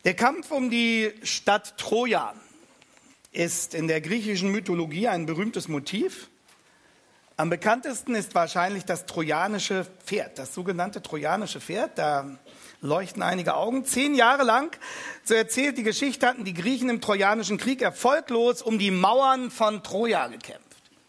Der Kampf um die Stadt Troja ist in der griechischen Mythologie ein berühmtes Motiv. Am bekanntesten ist wahrscheinlich das trojanische Pferd, das sogenannte trojanische Pferd. Da leuchten einige Augen. 10 Jahre lang, so erzählt die Geschichte, hatten die Griechen im Trojanischen Krieg erfolglos um die Mauern von Troja gekämpft.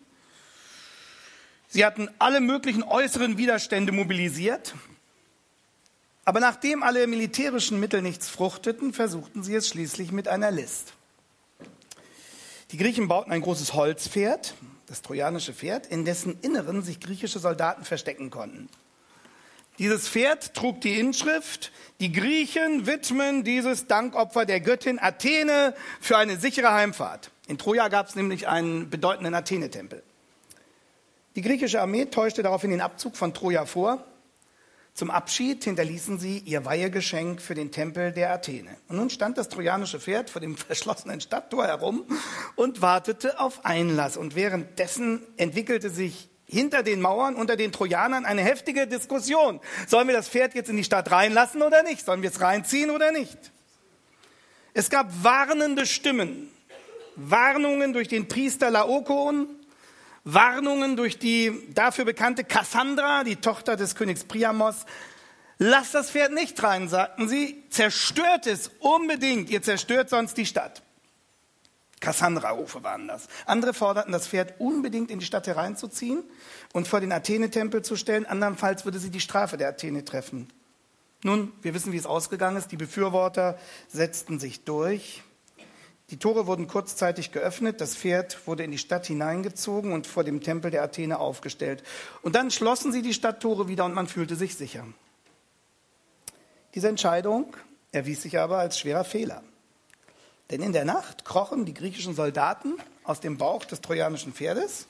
Sie hatten alle möglichen äußeren Widerstände mobilisiert. Aber nachdem alle militärischen Mittel nichts fruchteten, versuchten sie es schließlich mit einer List. Die Griechen bauten ein großes Holzpferd, das trojanische Pferd, in dessen Inneren sich griechische Soldaten verstecken konnten. Dieses Pferd trug die Inschrift: Die Griechen widmen dieses Dankopfer der Göttin Athene für eine sichere Heimfahrt. In Troja gab es nämlich einen bedeutenden Athene-Tempel. Die griechische Armee täuschte daraufhin den Abzug von Troja vor. Zum Abschied hinterließen sie ihr Weihegeschenk für den Tempel der Athene. Und nun stand das trojanische Pferd vor dem verschlossenen Stadttor herum und wartete auf Einlass. Und währenddessen entwickelte sich hinter den Mauern unter den Trojanern eine heftige Diskussion. Sollen wir das Pferd jetzt in die Stadt reinlassen oder nicht? Sollen wir es reinziehen oder nicht? Es gab warnende Stimmen, Warnungen durch den Priester Laokon, Warnungen durch die dafür bekannte Kassandra, die Tochter des Königs Priamos. Lasst das Pferd nicht rein, sagten sie, zerstört es unbedingt, ihr zerstört sonst die Stadt. Kassandra-Rufe waren das. Andere forderten, das Pferd unbedingt in die Stadt hereinzuziehen und vor den Athene-Tempel zu stellen, andernfalls würde sie die Strafe der Athene treffen. Nun, wir wissen, wie es ausgegangen ist. Die Befürworter setzten sich durch. Die Tore wurden kurzzeitig geöffnet, das Pferd wurde in die Stadt hineingezogen und vor dem Tempel der Athene aufgestellt. Und dann schlossen sie die Stadttore wieder und man fühlte sich sicher. Diese Entscheidung erwies sich aber als schwerer Fehler. Denn in der Nacht krochen die griechischen Soldaten aus dem Bauch des trojanischen Pferdes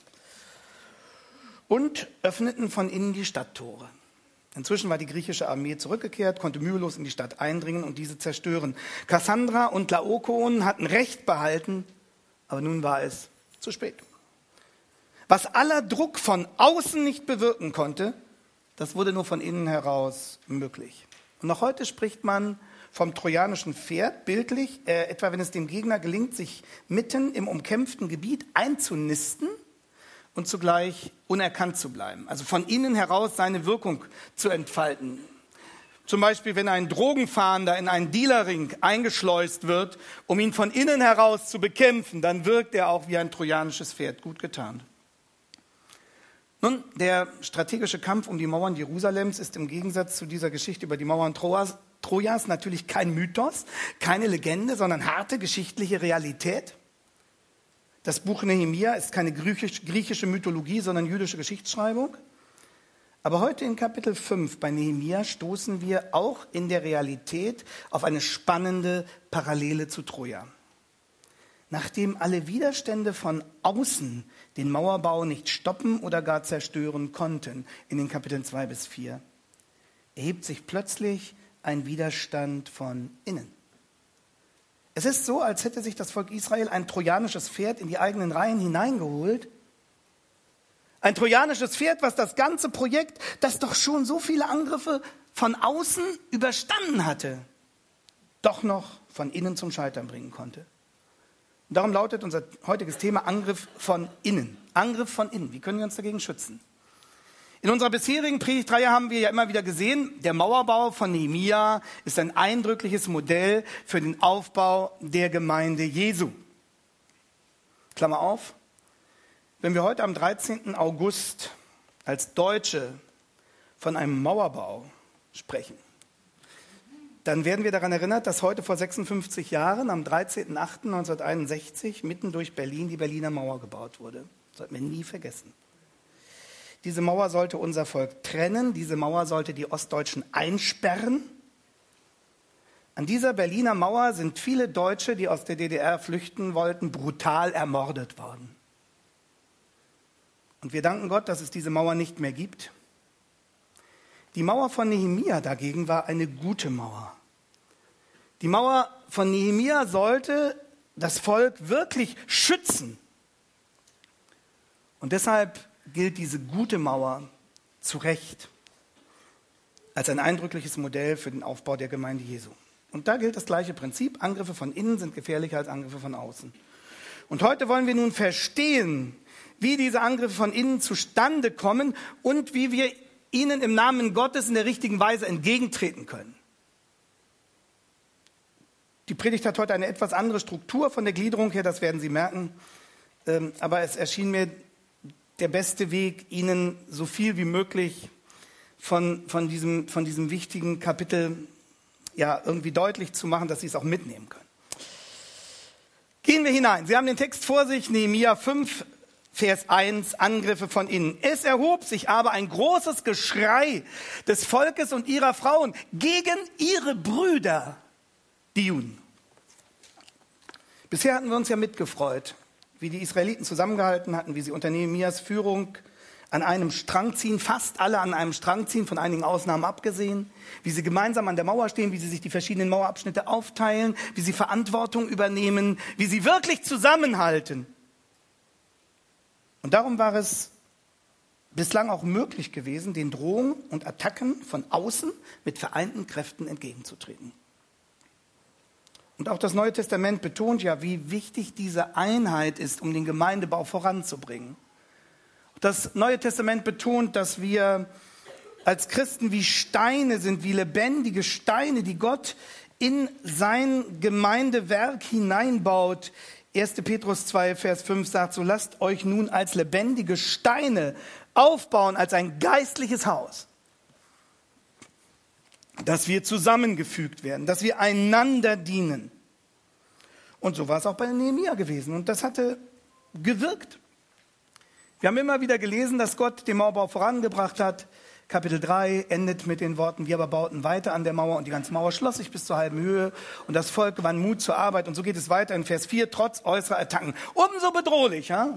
und öffneten von innen die Stadttore. Inzwischen war die griechische Armee zurückgekehrt, konnte mühelos in die Stadt eindringen und diese zerstören. Kassandra und Laokon hatten Recht behalten, aber nun war es zu spät. Was aller Druck von außen nicht bewirken konnte, das wurde nur von innen heraus möglich. Und noch heute spricht man vom trojanischen Pferd, bildlich, etwa wenn es dem Gegner gelingt, sich mitten im umkämpften Gebiet einzunisten und zugleich unerkannt zu bleiben. Also von innen heraus seine Wirkung zu entfalten. Zum Beispiel, wenn ein Drogenfahnder in einen Dealerring eingeschleust wird, um ihn von innen heraus zu bekämpfen, dann wirkt er auch wie ein trojanisches Pferd, gut getan. Nun, der strategische Kampf um die Mauern Jerusalems ist im Gegensatz zu dieser Geschichte über die Mauern Trojas natürlich kein Mythos, keine Legende, sondern harte geschichtliche Realität. Das Buch Nehemia ist keine griechische Mythologie, sondern jüdische Geschichtsschreibung. Aber heute in Kapitel 5 bei Nehemia stoßen wir auch in der Realität auf eine spannende Parallele zu Troja. Nachdem alle Widerstände von außen den Mauerbau nicht stoppen oder gar zerstören konnten, in den Kapiteln 2 bis 4, erhebt sich plötzlich ein Widerstand von innen. Es ist so, als hätte sich das Volk Israel ein trojanisches Pferd in die eigenen Reihen hineingeholt. Ein trojanisches Pferd, was das ganze Projekt, das doch schon so viele Angriffe von außen überstanden hatte, doch noch von innen zum Scheitern bringen konnte. Und darum lautet unser heutiges Thema Angriff von innen. Angriff von innen. Wie können wir uns dagegen schützen? In unserer bisherigen Predigtreihe haben wir ja immer wieder gesehen, der Mauerbau von Nehemia ist ein eindrückliches Modell für den Aufbau der Gemeinde Jesu. Klammer auf, wenn wir heute am 13. August als Deutsche von einem Mauerbau sprechen, dann werden wir daran erinnert, dass heute vor 56 Jahren, am 13.08.1961, mitten durch Berlin die Berliner Mauer gebaut wurde. Das sollten wir nie vergessen. Diese Mauer sollte unser Volk trennen, diese Mauer sollte die Ostdeutschen einsperren. An dieser Berliner Mauer sind viele Deutsche, die aus der DDR flüchten wollten, brutal ermordet worden. Und wir danken Gott, dass es diese Mauer nicht mehr gibt. Die Mauer von Nehemia dagegen war eine gute Mauer. Die Mauer von Nehemia sollte das Volk wirklich schützen. Und deshalb gilt diese gute Mauer zu Recht als ein eindrückliches Modell für den Aufbau der Gemeinde Jesu. Und da gilt das gleiche Prinzip. Angriffe von innen sind gefährlicher als Angriffe von außen. Und heute wollen wir nun verstehen, wie diese Angriffe von innen zustande kommen und wie wir ihnen im Namen Gottes in der richtigen Weise entgegentreten können. Die Predigt hat heute eine etwas andere Struktur von der Gliederung her, das werden Sie merken. Aber es erschien mir der beste Weg, Ihnen so viel wie möglich von diesem wichtigen Kapitel irgendwie deutlich zu machen, dass Sie es auch mitnehmen können. Gehen wir hinein. Sie haben den Text vor sich, Nehemia 5, Vers 1, Angriffe von innen. Es erhob sich aber ein großes Geschrei des Volkes und ihrer Frauen gegen ihre Brüder, die Juden. Bisher hatten wir uns ja mitgefreut, wie die Israeliten zusammengehalten hatten, wie sie unter Nehemias Führung an einem Strang ziehen, fast alle an einem Strang ziehen, von einigen Ausnahmen abgesehen, wie sie gemeinsam an der Mauer stehen, wie sie sich die verschiedenen Mauerabschnitte aufteilen, wie sie Verantwortung übernehmen, wie sie wirklich zusammenhalten. Und darum war es bislang auch möglich gewesen, den Drohungen und Attacken von außen mit vereinten Kräften entgegenzutreten. Und auch das Neue Testament betont ja, wie wichtig diese Einheit ist, um den Gemeindebau voranzubringen. Das Neue Testament betont, dass wir als Christen wie Steine sind, wie lebendige Steine, die Gott in sein Gemeindewerk hineinbaut. 1. Petrus 2, Vers 5 sagt, so lasst euch nun als lebendige Steine aufbauen, als ein geistliches Haus, dass wir zusammengefügt werden, dass wir einander dienen. Und so war es auch bei Nehemia gewesen. Und das hatte gewirkt. Wir haben immer wieder gelesen, dass Gott den Mauerbau vorangebracht hat. Kapitel 3 endet mit den Worten, wir aber bauten weiter an der Mauer und die ganze Mauer schloss sich bis zur halben Höhe und das Volk gewann Mut zur Arbeit. Und so geht es weiter in Vers 4, trotz äußerer Attacken. Umso bedrohlicher,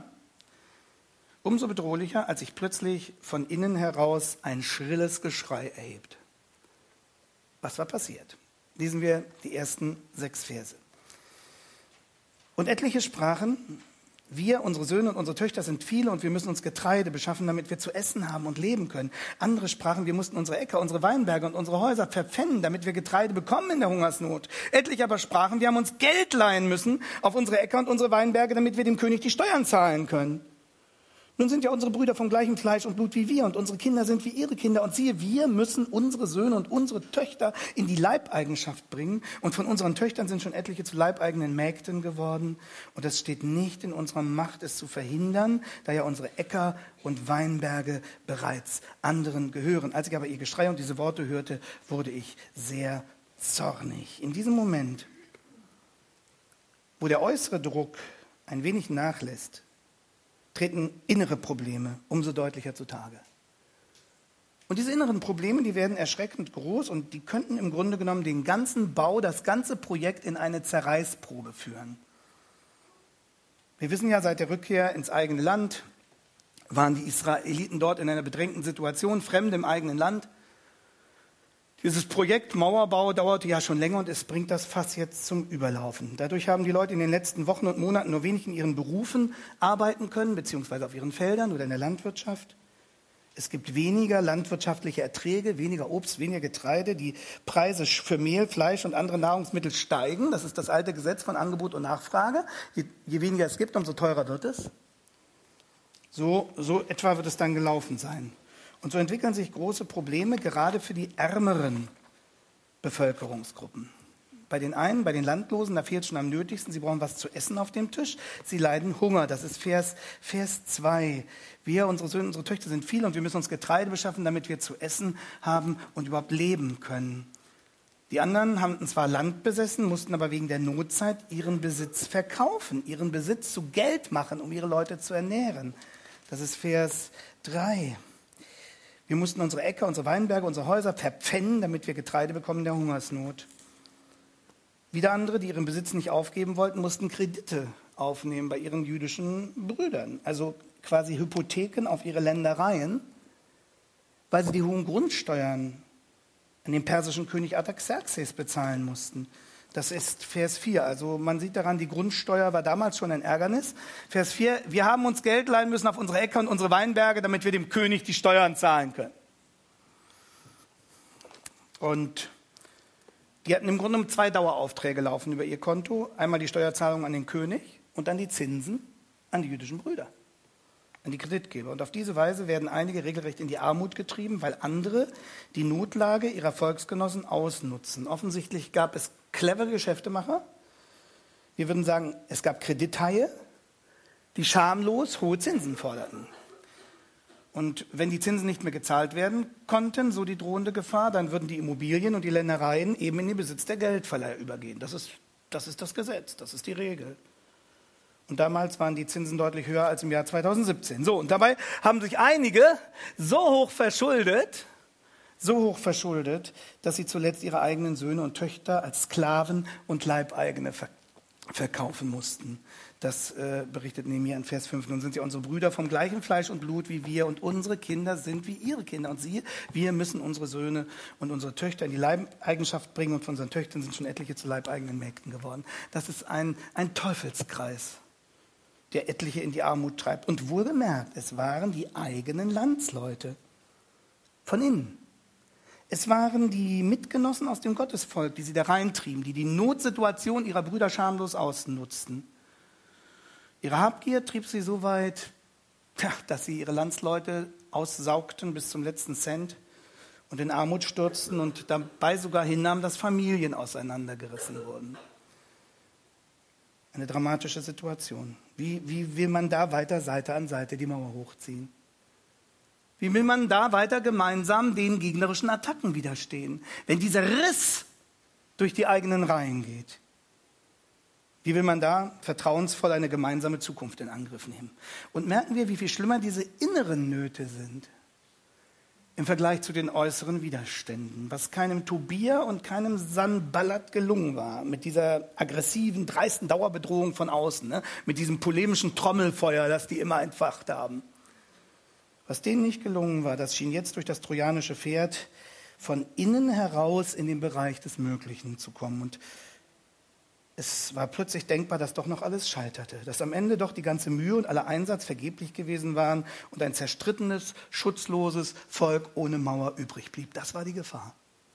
als sich plötzlich von innen heraus ein schrilles Geschrei erhebt. Was war passiert? Lesen wir die ersten 6 Verse. Und etliche sprachen, wir, unsere Söhne und unsere Töchter sind viele und wir müssen uns Getreide beschaffen, damit wir zu essen haben und leben können. Andere sprachen, wir mussten unsere Äcker, unsere Weinberge und unsere Häuser verpfänden, damit wir Getreide bekommen in der Hungersnot. Etliche aber sprachen, wir haben uns Geld leihen müssen auf unsere Äcker und unsere Weinberge, damit wir dem König die Steuern zahlen können. Nun sind ja unsere Brüder vom gleichen Fleisch und Blut wie wir und unsere Kinder sind wie ihre Kinder. Und siehe, wir müssen unsere Söhne und unsere Töchter in die Leibeigenschaft bringen. Und von unseren Töchtern sind schon etliche zu leibeigenen Mägden geworden. Und es steht nicht in unserer Macht, es zu verhindern, da ja unsere Äcker und Weinberge bereits anderen gehören. Als ich aber ihr Geschrei und diese Worte hörte, wurde ich sehr zornig. In diesem Moment, wo der äußere Druck ein wenig nachlässt, treten innere Probleme umso deutlicher zutage. Und diese inneren Probleme, die werden erschreckend groß und die könnten im Grunde genommen den ganzen Bau, das ganze Projekt in eine Zerreißprobe führen. Wir wissen ja, seit der Rückkehr ins eigene Land waren die Israeliten dort in einer bedrängten Situation, Fremde im eigenen Land. Dieses Projekt Mauerbau dauerte ja schon länger und es bringt das Fass jetzt zum Überlaufen. Dadurch haben die Leute in den letzten Wochen und Monaten nur wenig in ihren Berufen arbeiten können, beziehungsweise auf ihren Feldern oder in der Landwirtschaft. Es gibt weniger landwirtschaftliche Erträge, weniger Obst, weniger Getreide. Die Preise für Mehl, Fleisch und andere Nahrungsmittel steigen. Das ist das alte Gesetz von Angebot und Nachfrage. Je weniger es gibt, umso teurer wird es. So etwa wird es dann gelaufen sein. Und so entwickeln sich große Probleme, gerade für die ärmeren Bevölkerungsgruppen. Bei den einen, bei den Landlosen, da fehlt es schon am nötigsten. Sie brauchen was zu essen auf dem Tisch. Sie leiden Hunger. Das ist Vers 2. Wir, unsere Söhne, unsere Töchter sind viele und wir müssen uns Getreide beschaffen, damit wir zu essen haben und überhaupt leben können. Die anderen haben zwar Land besessen, mussten aber wegen der Notzeit ihren Besitz verkaufen, ihren Besitz zu Geld machen, um ihre Leute zu ernähren. Das ist Vers 3. Wir mussten unsere Äcker, unsere Weinberge, unsere Häuser verpfänden, damit wir Getreide bekommen in der Hungersnot. Wieder andere, die ihren Besitz nicht aufgeben wollten, mussten Kredite aufnehmen bei ihren jüdischen Brüdern. Also quasi Hypotheken auf ihre Ländereien, weil sie die hohen Grundsteuern an den persischen König Artaxerxes bezahlen mussten. Das ist Vers 4. Also man sieht daran, die Grundsteuer war damals schon ein Ärgernis. Vers 4, wir haben uns Geld leihen müssen auf unsere Äcker und unsere Weinberge, damit wir dem König die Steuern zahlen können. Und Die hatten im Grunde genommen 2 Daueraufträge laufen über ihr Konto. Einmal die Steuerzahlung an den König und dann die Zinsen an die jüdischen Brüder, an die Kreditgeber. Und auf diese Weise werden einige regelrecht in die Armut getrieben, weil andere die Notlage ihrer Volksgenossen ausnutzen. Offensichtlich gab es clevere Geschäftemacher. Wir würden sagen, es gab Kredithaie, die schamlos hohe Zinsen forderten. Und wenn die Zinsen nicht mehr gezahlt werden konnten, so die drohende Gefahr, dann würden die Immobilien und die Ländereien eben in den Besitz der Geldverleiher übergehen. Das ist das Gesetz, das ist die Regel. Und damals waren die Zinsen deutlich höher als im Jahr 2017. So, und dabei haben sich einige so hoch verschuldet, dass sie zuletzt ihre eigenen Söhne und Töchter als Sklaven und Leibeigene verkaufen mussten. Das berichtet Nehemia in Vers 5. Nun sind sie unsere Brüder vom gleichen Fleisch und Blut wie wir und unsere Kinder sind wie ihre Kinder. Und siehe, wir müssen unsere Söhne und unsere Töchter in die Leibeigenschaft bringen und von unseren Töchtern sind schon etliche zu leibeigenen Mägden geworden. Das ist ein Teufelskreis, der etliche in die Armut treibt. Und wohlgemerkt, es waren die eigenen Landsleute von innen. Es waren die Mitgenossen aus dem Gottesvolk, die sie da reintrieben, die die Notsituation ihrer Brüder schamlos ausnutzten. Ihre Habgier trieb sie so weit, dass sie ihre Landsleute aussaugten bis zum letzten Cent und in Armut stürzten und dabei sogar hinnahmen, dass Familien auseinandergerissen wurden. Eine dramatische Situation. Wie will man da weiter Seite an Seite die Mauer hochziehen? Wie will man da weiter gemeinsam den gegnerischen Attacken widerstehen, wenn dieser Riss durch die eigenen Reihen geht? Wie will man da vertrauensvoll eine gemeinsame Zukunft in Angriff nehmen? Und merken wir, wie viel schlimmer diese inneren Nöte sind im Vergleich zu den äußeren Widerständen, was keinem Tobia und keinem Sanballat gelungen war, mit dieser aggressiven, dreisten Dauerbedrohung von außen, ne? Mit diesem polemischen Trommelfeuer, das die immer entfacht haben. Was denen nicht gelungen war, das schien jetzt durch das trojanische Pferd von innen heraus in den Bereich des Möglichen zu kommen. Und es war plötzlich denkbar, dass doch noch alles scheiterte, dass am Ende doch die ganze Mühe und aller Einsatz vergeblich gewesen waren und ein zerstrittenes, schutzloses Volk ohne Mauer übrig blieb. Das war die Gefahr.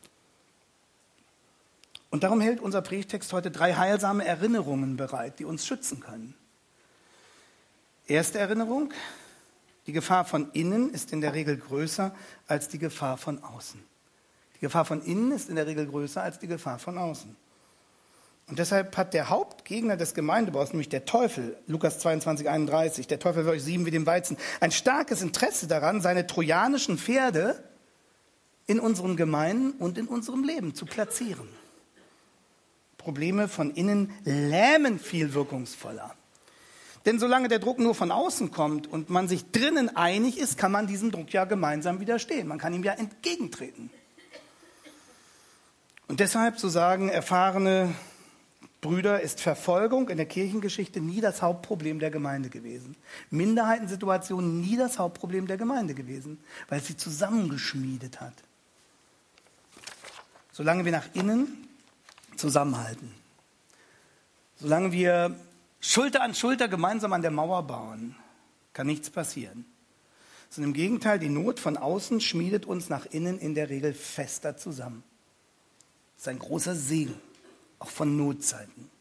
Und darum hält unser Predigtext heute 3 heilsame Erinnerungen bereit, die uns schützen können. Erste Erinnerung: Die Gefahr von innen ist in der Regel größer als die Gefahr von außen. Die Gefahr von innen ist in der Regel größer als die Gefahr von außen. Und deshalb hat der Hauptgegner des Gemeindebaus, nämlich der Teufel, Lukas 22, 31, der Teufel will euch sieben wie dem Weizen, ein starkes Interesse daran, seine trojanischen Pferde in unseren Gemeinden und in unserem Leben zu platzieren. Probleme von innen lähmen viel wirkungsvoller. Denn solange der Druck nur von außen kommt und man sich drinnen einig ist, kann man diesem Druck ja gemeinsam widerstehen. Man kann ihm ja entgegentreten. Und deshalb, so sagen erfahrene Brüder, ist Verfolgung in der Kirchengeschichte nie das Hauptproblem der Gemeinde gewesen. Minderheitensituationen nie das Hauptproblem der Gemeinde gewesen, weil es sie zusammengeschmiedet hat. Solange wir nach innen zusammenhalten, solange wir Schulter an Schulter gemeinsam an der Mauer bauen, kann nichts passieren. Sondern im Gegenteil, die Not von außen schmiedet uns nach innen in der Regel fester zusammen. Das ist ein großer Segen, auch von Notzeiten.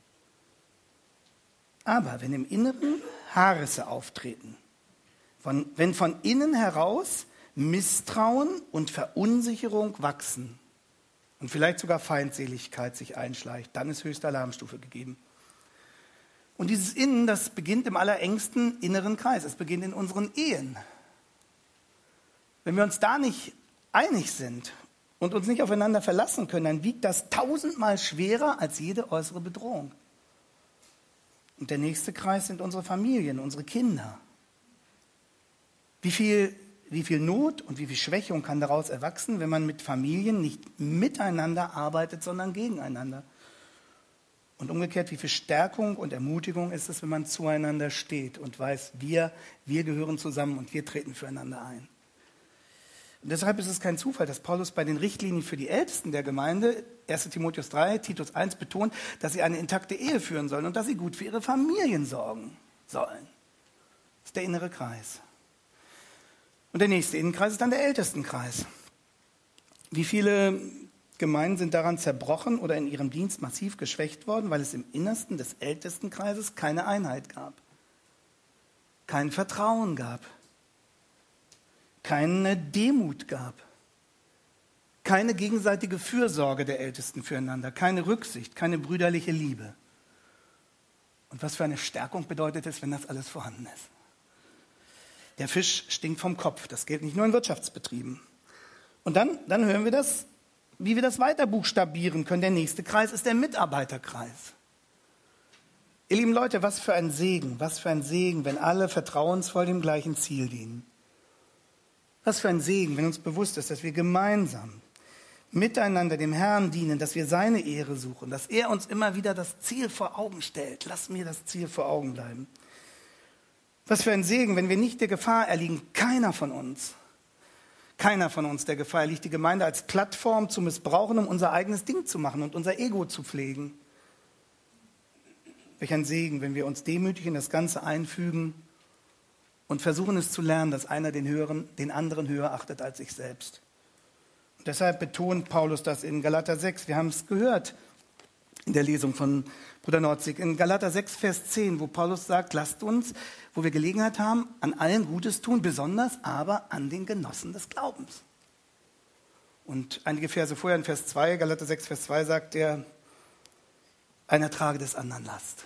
Aber wenn im Inneren Haarrisse auftreten, wenn von innen heraus Misstrauen und Verunsicherung wachsen und vielleicht sogar Feindseligkeit sich einschleicht, dann ist höchste Alarmstufe gegeben. Und dieses Innen, das beginnt im allerengsten inneren Kreis. Es beginnt in unseren Ehen. Wenn wir uns da nicht einig sind und uns nicht aufeinander verlassen können, dann wiegt das 1000-mal schwerer als jede äußere Bedrohung. Und der nächste Kreis sind unsere Familien, unsere Kinder. Wie viel Not und wie viel Schwächung kann daraus erwachsen, wenn man mit Familien nicht miteinander arbeitet, sondern gegeneinander? Und umgekehrt, wie viel Stärkung und Ermutigung ist es, wenn man zueinander steht und weiß, wir gehören zusammen und wir treten füreinander ein. Und deshalb ist es kein Zufall, dass Paulus bei den Richtlinien für die Ältesten der Gemeinde, 1 Timotheus 3, Titus 1, betont, dass sie eine intakte Ehe führen sollen und dass sie gut für ihre Familien sorgen sollen. Das ist der innere Kreis. Und der nächste Innenkreis ist dann der Ältestenkreis. Wie viele Gemeinden sind daran zerbrochen oder in ihrem Dienst massiv geschwächt worden, weil es im Innersten des Ältestenkreises keine Einheit gab, kein Vertrauen gab, keine Demut gab, keine gegenseitige Fürsorge der Ältesten füreinander, keine Rücksicht, keine brüderliche Liebe. Und was für eine Stärkung bedeutet es, wenn das alles vorhanden ist? Der Fisch stinkt vom Kopf. Das gilt nicht nur in Wirtschaftsbetrieben. Und dann hören wir das, wie wir das weiter buchstabieren können. Der nächste Kreis ist der Mitarbeiterkreis. Ihr lieben Leute, was für ein Segen, wenn alle vertrauensvoll dem gleichen Ziel dienen. Was für ein Segen, wenn uns bewusst ist, dass wir gemeinsam miteinander dem Herrn dienen, dass wir seine Ehre suchen, dass er uns immer wieder das Ziel vor Augen stellt. Lass mir das Ziel vor Augen bleiben. Was für ein Segen, wenn wir nicht der Gefahr erliegen, keiner von uns der Gefahr erliegt, die Gemeinde als Plattform zu missbrauchen, um unser eigenes Ding zu machen und unser Ego zu pflegen. Welch ein Segen, wenn wir uns demütig in das Ganze einfügen und versuchen es zu lernen, dass einer den anderen höher achtet als sich selbst. Und deshalb betont Paulus das in Galater 6. Wir haben es gehört in der Lesung von Bruder Nordzig. In Galater 6, Vers 10, wo Paulus sagt, lasst uns, wo wir Gelegenheit haben, an allen Gutes tun, besonders aber an den Genossen des Glaubens. Und einige Verse vorher, in Vers 2, Galater 6, Vers 2, sagt er, einer trage des anderen Last.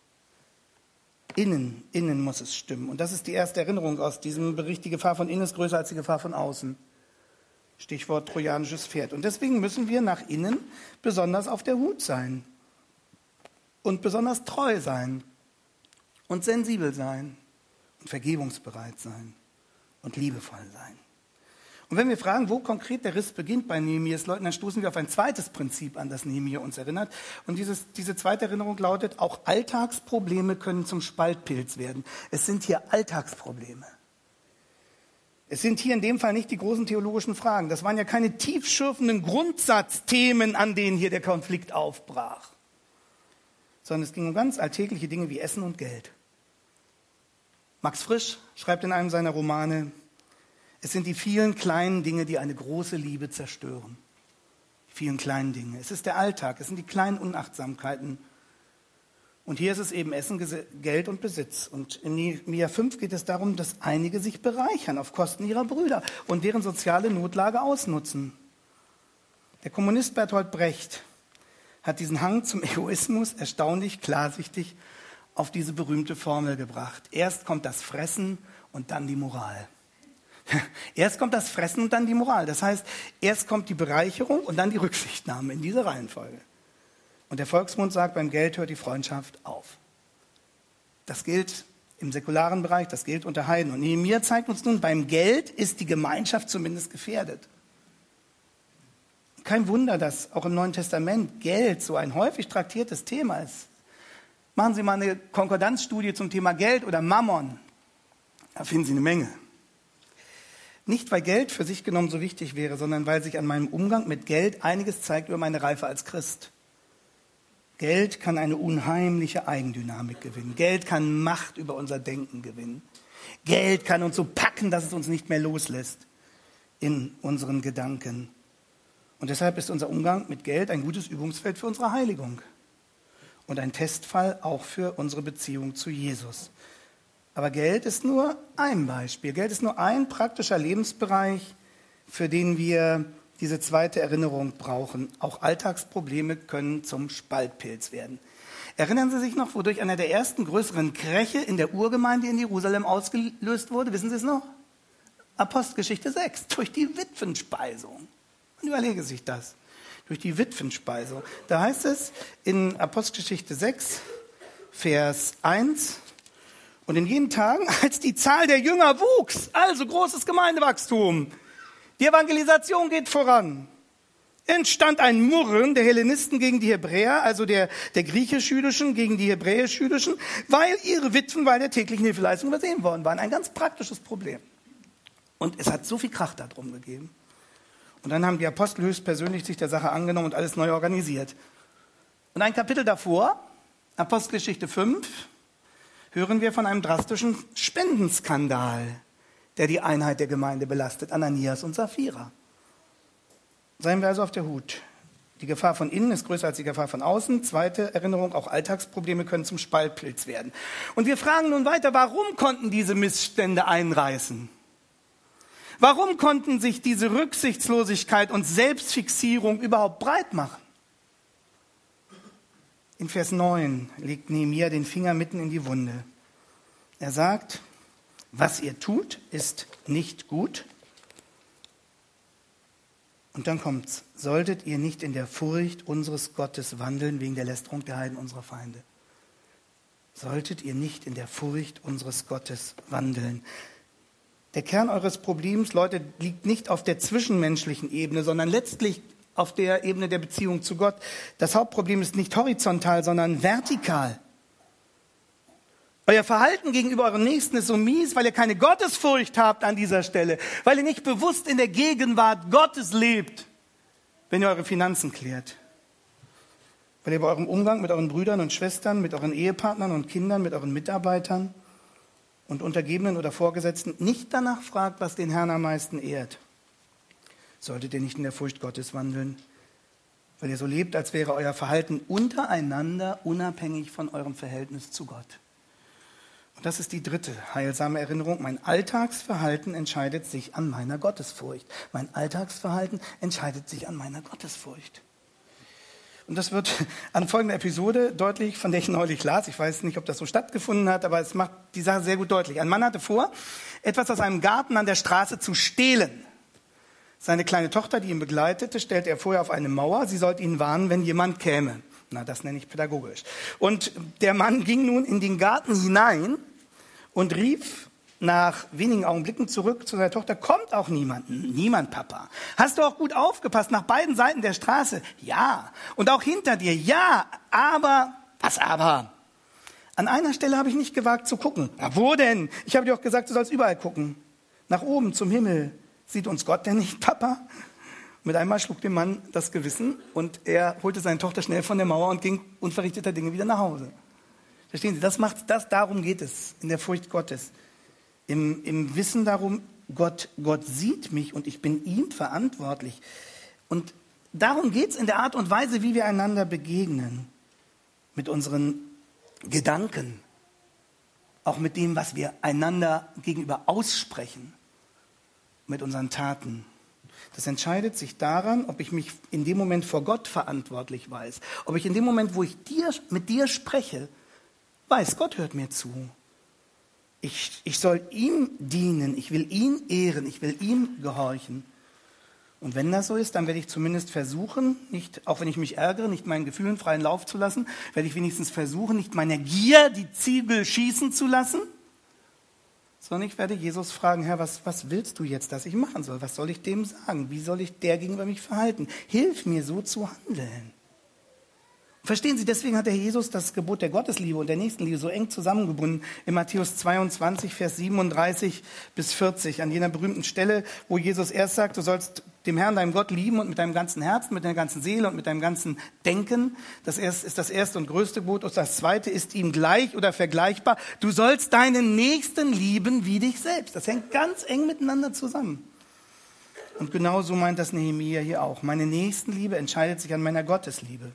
Innen muss es stimmen. Und das ist die erste Erinnerung aus diesem Bericht. Die Gefahr von innen ist größer als die Gefahr von außen. Stichwort trojanisches Pferd. Und deswegen müssen wir nach innen besonders auf der Hut sein. Und besonders treu sein. Und sensibel sein. Und vergebungsbereit sein. Und liebevoll sein. Und wenn wir fragen, wo konkret der Riss beginnt bei Nehemias Leuten, dann stoßen wir auf ein zweites Prinzip an, das Nehemia uns erinnert. Und diese zweite Erinnerung lautet, auch Alltagsprobleme können zum Spaltpilz werden. Es sind hier Alltagsprobleme. Es sind hier in dem Fall nicht die großen theologischen Fragen. Das waren ja keine tiefschürfenden Grundsatzthemen, an denen hier der Konflikt aufbrach. Sondern es ging um ganz alltägliche Dinge wie Essen und Geld. Max Frisch schreibt in einem seiner Romane, es sind die vielen kleinen Dinge, die eine große Liebe zerstören. Die vielen kleinen Dinge. Es ist der Alltag, es sind die kleinen Unachtsamkeiten. Und hier ist es eben Essen, Geld und Besitz. Und in Nehemia 5 geht es darum, dass einige sich bereichern auf Kosten ihrer Brüder und deren soziale Notlage ausnutzen. Der Kommunist Bertolt Brecht hat diesen Hang zum Egoismus erstaunlich klarsichtig auf diese berühmte Formel gebracht. Erst kommt das Fressen und dann die Moral. Erst kommt das Fressen und dann die Moral. Das heißt, erst kommt die Bereicherung und dann die Rücksichtnahme in dieser Reihenfolge. Und der Volksmund sagt, beim Geld hört die Freundschaft auf. Das gilt im säkularen Bereich, das gilt unter Heiden. Und Nehemia zeigt uns nun, beim Geld ist die Gemeinschaft zumindest gefährdet. Kein Wunder, dass auch im Neuen Testament Geld so ein häufig traktiertes Thema ist. Machen Sie mal eine Konkordanzstudie zum Thema Geld oder Mammon. Da finden Sie eine Menge. Nicht, weil Geld für sich genommen so wichtig wäre, sondern weil sich an meinem Umgang mit Geld einiges zeigt über meine Reife als Christ. Geld kann eine unheimliche Eigendynamik gewinnen. Geld kann Macht über unser Denken gewinnen. Geld kann uns so packen, dass es uns nicht mehr loslässt in unseren Gedanken. Und deshalb ist unser Umgang mit Geld ein gutes Übungsfeld für unsere Heiligung. Und ein Testfall auch für unsere Beziehung zu Jesus. Aber Geld ist nur ein Beispiel. Geld ist nur ein praktischer Lebensbereich, für den wir diese zweite Erinnerung brauchen. Auch Alltagsprobleme können zum Spaltpilz werden. Erinnern Sie sich noch, wodurch einer der ersten größeren Kräche in der Urgemeinde in Jerusalem ausgelöst wurde? Wissen Sie es noch? Apostelgeschichte 6, durch die Witwenspeisung. Und überlege sich das. Durch die Witwenspeisung. Da heißt es in Apostelgeschichte 6, Vers 1, und in jenen Tagen, als die Zahl der Jünger wuchs, also großes Gemeindewachstum, die Evangelisation geht voran, entstand ein Murren der Hellenisten gegen die Hebräer, also der griechisch-jüdischen gegen die hebräisch-jüdischen, weil ihre Witwen bei der täglichen Hilfeleistung übersehen worden waren. Ein ganz praktisches Problem. Und es hat so viel Krach darum gegeben. Und dann haben die Apostel höchstpersönlich sich der Sache angenommen und alles neu organisiert. Und ein Kapitel davor, Apostelgeschichte 5, hören wir von einem drastischen Spendenskandal, der die Einheit der Gemeinde belastet, Ananias und Sapphira. Seien wir also auf der Hut. Die Gefahr von innen ist größer als die Gefahr von außen. Zweite Erinnerung, auch Alltagsprobleme können zum Spaltpilz werden. Und wir fragen nun weiter, warum konnten diese Missstände einreißen? Warum konnten sich diese Rücksichtslosigkeit und Selbstfixierung überhaupt breit machen? In Vers 9 legt Nehemia den Finger mitten in die Wunde. Er sagt, was ihr tut, ist nicht gut. Und dann kommt's. Solltet ihr nicht in der Furcht unseres Gottes wandeln, wegen der Lästerung der Heiden unserer Feinde? Solltet ihr nicht in der Furcht unseres Gottes wandeln? Der Kern eures Problems, Leute, liegt nicht auf der zwischenmenschlichen Ebene, sondern letztlich auf der Ebene der Beziehung zu Gott. Das Hauptproblem ist nicht horizontal, sondern vertikal. Euer Verhalten gegenüber eurem Nächsten ist so mies, weil ihr keine Gottesfurcht habt an dieser Stelle, weil ihr nicht bewusst in der Gegenwart Gottes lebt, wenn ihr eure Finanzen klärt. Weil ihr bei eurem Umgang mit euren Brüdern und Schwestern, mit euren Ehepartnern und Kindern, mit euren Mitarbeitern und Untergebenen oder Vorgesetzten nicht danach fragt, was den Herrn am meisten ehrt. Solltet ihr nicht in der Furcht Gottes wandeln, weil ihr so lebt, als wäre euer Verhalten untereinander unabhängig von eurem Verhältnis zu Gott. Und das ist die dritte heilsame Erinnerung. Mein Alltagsverhalten entscheidet sich an meiner Gottesfurcht. Mein Alltagsverhalten entscheidet sich an meiner Gottesfurcht. Und das wird an folgender Episode deutlich, von der ich neulich las. Ich weiß nicht, ob das so stattgefunden hat, aber es macht die Sache sehr gut deutlich. Ein Mann hatte vor, etwas aus einem Garten an der Straße zu stehlen. Seine kleine Tochter, die ihn begleitete, stellte er vorher auf eine Mauer. Sie sollte ihn warnen, wenn jemand käme. Na, das nenne ich pädagogisch. Und der Mann ging nun in den Garten hinein und rief nach wenigen Augenblicken zurück zu seiner Tochter, kommt auch niemand? Niemand, Papa. Hast du auch gut aufgepasst, nach beiden Seiten der Straße? Ja. Und auch hinter dir? Ja. Aber, was aber? An einer Stelle habe ich nicht gewagt zu gucken. Na, wo denn? Ich habe dir auch gesagt, du sollst überall gucken. Nach oben, zum Himmel. Sieht uns Gott denn nicht, Papa? Mit einmal schlug dem Mann das Gewissen und er holte seine Tochter schnell von der Mauer und ging unverrichteter Dinge wieder nach Hause. Verstehen Sie, darum geht es in der Furcht Gottes. Im Wissen darum, Gott sieht mich und ich bin ihm verantwortlich. Und darum geht es in der Art und Weise, wie wir einander begegnen. Mit unseren Gedanken. Auch mit dem, was wir einander gegenüber aussprechen. Mit unseren Taten. Das entscheidet sich daran, ob ich mich in dem Moment vor Gott verantwortlich weiß. Ob ich in dem Moment, wo ich mit dir spreche, weiß, Gott hört mir zu. Ich soll ihm dienen, ich will ihn ehren, ich will ihm gehorchen. Und wenn das so ist, dann werde ich zumindest versuchen, nicht, auch wenn ich mich ärgere, nicht meinen Gefühlen freien Lauf zu lassen, werde ich wenigstens versuchen, nicht meiner Gier die Ziegel schießen zu lassen, sondern ich werde Jesus fragen, Herr, was willst du jetzt, dass ich machen soll? Was soll ich dem sagen? Wie soll ich der gegenüber mich verhalten? Hilf mir, so zu handeln. Verstehen Sie, deswegen hat der Jesus das Gebot der Gottesliebe und der Nächstenliebe so eng zusammengebunden in Matthäus 22, Vers 37 bis 40, an jener berühmten Stelle, wo Jesus erst sagt, du sollst dem Herrn, deinem Gott, lieben und mit deinem ganzen Herzen, mit deiner ganzen Seele und mit deinem ganzen Denken. Das ist das erste und größte Gebot. Und das zweite ist ihm gleich oder vergleichbar. Du sollst deinen Nächsten lieben wie dich selbst. Das hängt ganz eng miteinander zusammen. Und genau so meint das Nehemia hier auch. Meine Nächstenliebe entscheidet sich an meiner Gottesliebe.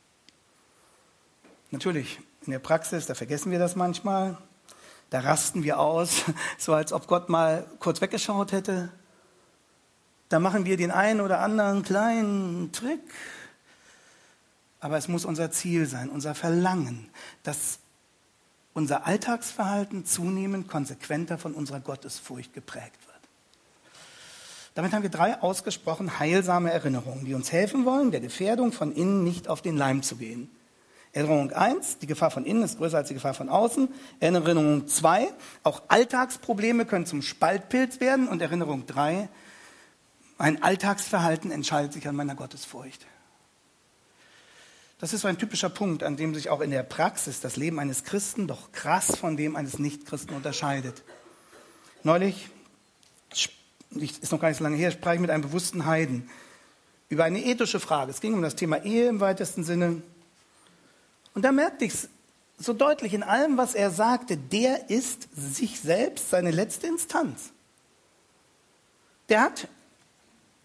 Natürlich, in der Praxis, da vergessen wir das manchmal. Da rasten wir aus, so als ob Gott mal kurz weggeschaut hätte. Da machen wir den einen oder anderen kleinen Trick. Aber es muss unser Ziel sein, unser Verlangen, dass unser Alltagsverhalten zunehmend konsequenter von unserer Gottesfurcht geprägt wird. Damit haben wir 3 ausgesprochen heilsame Erinnerungen, die uns helfen wollen, der Gefährdung von innen nicht auf den Leim zu gehen. Erinnerung 1, die Gefahr von innen ist größer als die Gefahr von außen. Erinnerung 2, auch Alltagsprobleme können zum Spaltpilz werden. Und Erinnerung 3, mein Alltagsverhalten entscheidet sich an meiner Gottesfurcht. Das ist so ein typischer Punkt, an dem sich auch in der Praxis das Leben eines Christen doch krass von dem eines Nichtchristen unterscheidet. Neulich, ist noch gar nicht so lange her, sprach ich mit einem bewussten Heiden über eine ethische Frage. Es ging um das Thema Ehe im weitesten Sinne. Und da merkte ich es so deutlich in allem, was er sagte, der ist sich selbst seine letzte Instanz. Der hat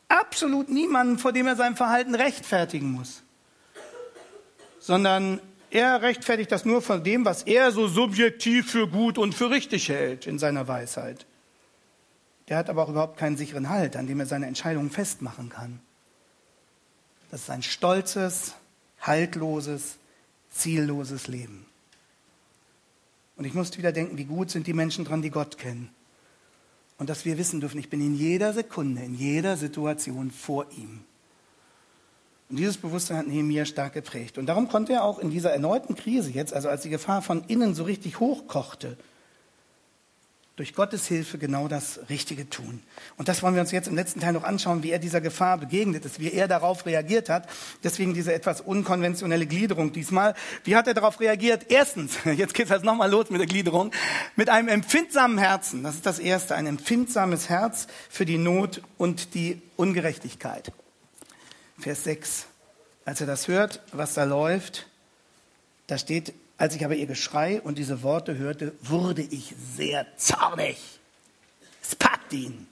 absolut niemanden, vor dem er sein Verhalten rechtfertigen muss. Sondern er rechtfertigt das nur von dem, was er so subjektiv für gut und für richtig hält in seiner Weisheit. Der hat aber auch überhaupt keinen sicheren Halt, an dem er seine Entscheidungen festmachen kann. Das ist ein stolzes, haltloses, zielloses Leben. Und ich musste wieder denken, wie gut sind die Menschen dran, die Gott kennen. Und dass wir wissen dürfen, ich bin in jeder Sekunde, in jeder Situation vor ihm. Und dieses Bewusstsein hat Nehemia stark geprägt. Und darum konnte er auch in dieser erneuten Krise jetzt, also als die Gefahr von innen so richtig hochkochte, durch Gottes Hilfe genau das Richtige tun. Und das wollen wir uns jetzt im letzten Teil noch anschauen, wie er dieser Gefahr begegnet ist, wie er darauf reagiert hat. Deswegen diese etwas unkonventionelle Gliederung diesmal. Wie hat er darauf reagiert? Erstens, jetzt geht es also nochmal los mit der Gliederung, mit einem empfindsamen Herzen. Das ist das Erste, ein empfindsames Herz für die Not und die Ungerechtigkeit. Vers 6, als er das hört, was da läuft, da steht: Als ich aber ihr Geschrei und diese Worte hörte, wurde ich sehr zornig. Es packt ihn.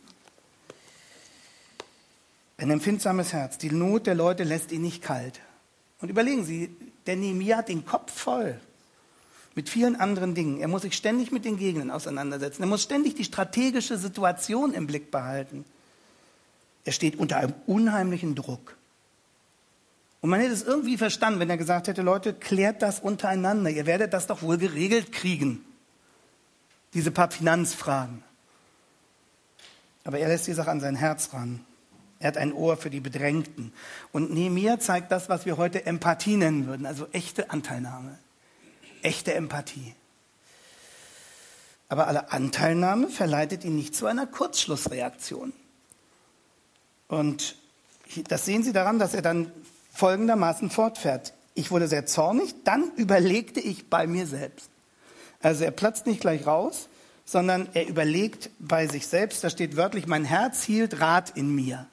Ein empfindsames Herz. Die Not der Leute lässt ihn nicht kalt. Und überlegen Sie, der Nehemia hat den Kopf voll mit vielen anderen Dingen. Er muss sich ständig mit den Gegnern auseinandersetzen. Er muss ständig die strategische Situation im Blick behalten. Er steht unter einem unheimlichen Druck. Und man hätte es irgendwie verstanden, wenn er gesagt hätte: Leute, klärt das untereinander. Ihr werdet das doch wohl geregelt kriegen. Diese paar Finanzfragen. Aber er lässt die Sache an sein Herz ran. Er hat ein Ohr für die Bedrängten. Und Nehemia zeigt das, was wir heute Empathie nennen würden. Also echte Anteilnahme. Echte Empathie. Aber alle Anteilnahme verleitet ihn nicht zu einer Kurzschlussreaktion. Und das sehen Sie daran, dass er dann folgendermaßen fortfährt: Ich wurde sehr zornig, dann überlegte ich bei mir selbst. Also er platzt nicht gleich raus, sondern er überlegt bei sich selbst. Da steht wörtlich: Mein Herz hielt Rat in mir.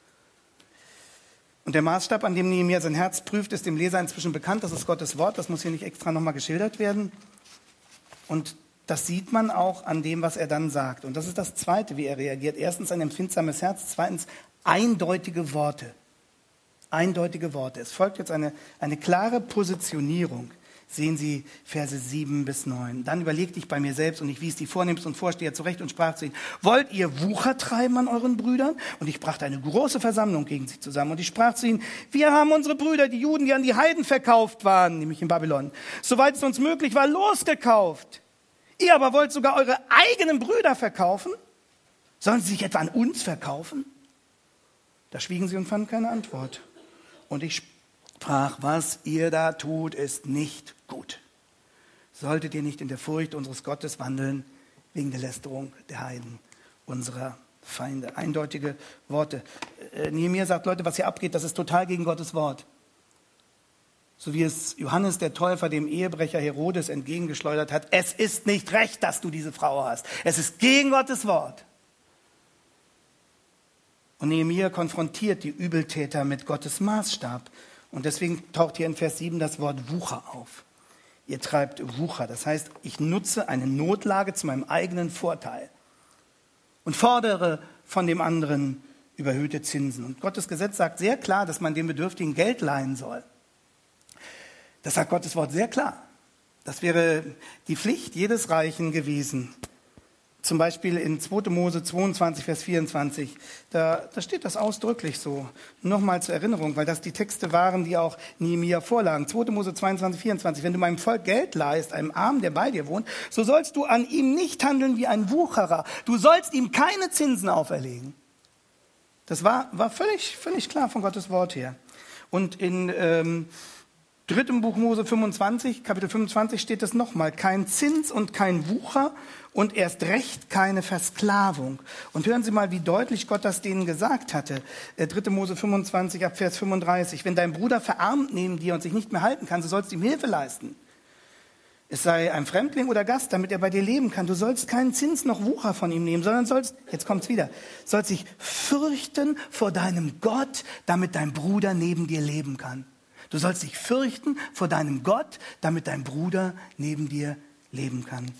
Und der Maßstab, an dem Nehemia sein Herz prüft, ist dem Leser inzwischen bekannt. Das ist Gottes Wort, das muss hier nicht extra nochmal geschildert werden. Und das sieht man auch an dem, was er dann sagt. Und das ist das Zweite, wie er reagiert. Erstens ein empfindsames Herz, zweitens eindeutige Worte. Eindeutige Worte. Es folgt jetzt eine klare Positionierung. Sehen Sie Verse 7 bis 9. Dann überlegte ich bei mir selbst und ich wies die Vornehmsten und Vorsteher zurecht und sprach zu ihnen: Wollt ihr Wucher treiben an euren Brüdern? Und ich brachte eine große Versammlung gegen sie zusammen. Und ich sprach zu ihnen: Wir haben unsere Brüder, die Juden, die an die Heiden verkauft waren, nämlich in Babylon, soweit es uns möglich war, losgekauft. Ihr aber wollt sogar eure eigenen Brüder verkaufen? Sollen sie sich etwa an uns verkaufen? Da schwiegen sie und fanden keine Antwort. Und ich sprach: Was ihr da tut, ist nicht gut. Solltet ihr nicht in der Furcht unseres Gottes wandeln, wegen der Lästerung der Heiden, unserer Feinde. Eindeutige Worte. Nehemia sagt: Leute, was hier abgeht, das ist total gegen Gottes Wort. So wie es Johannes der Täufer dem Ehebrecher Herodes entgegengeschleudert hat: Es ist nicht recht, dass du diese Frau hast. Es ist gegen Gottes Wort. Und Nehemia konfrontiert die Übeltäter mit Gottes Maßstab. Und deswegen taucht hier in Vers 7 das Wort Wucher auf. Ihr treibt Wucher. Das heißt, ich nutze eine Notlage zu meinem eigenen Vorteil und fordere von dem anderen überhöhte Zinsen. Und Gottes Gesetz sagt sehr klar, dass man dem Bedürftigen Geld leihen soll. Das sagt Gottes Wort sehr klar. Das wäre die Pflicht jedes Reichen gewesen. Zum Beispiel in 2. Mose 22, Vers 24, da steht das ausdrücklich so. Nochmal zur Erinnerung, weil das die Texte waren, die auch Nehemia vorlagen. 2. Mose 22, 24, wenn du meinem Volk Geld leihst, einem Armen, der bei dir wohnt, so sollst du an ihm nicht handeln wie ein Wucherer. Du sollst ihm keine Zinsen auferlegen. Das war völlig klar von Gottes Wort her. Und in 3. Buch Mose 25, Kapitel 25 steht das nochmal: Kein Zins und kein Wucher und erst recht keine Versklavung. Und hören Sie mal, wie deutlich Gott das denen gesagt hatte. 3. Mose 25, ab Vers 35. Wenn dein Bruder verarmt neben dir und sich nicht mehr halten kann, so sollst du ihm Hilfe leisten. Es sei ein Fremdling oder Gast, damit er bei dir leben kann. Du sollst keinen Zins noch Wucher von ihm nehmen, sondern sollst dich fürchten vor deinem Gott, damit dein Bruder neben dir leben kann. Du sollst dich fürchten vor deinem Gott, damit dein Bruder neben dir leben kann.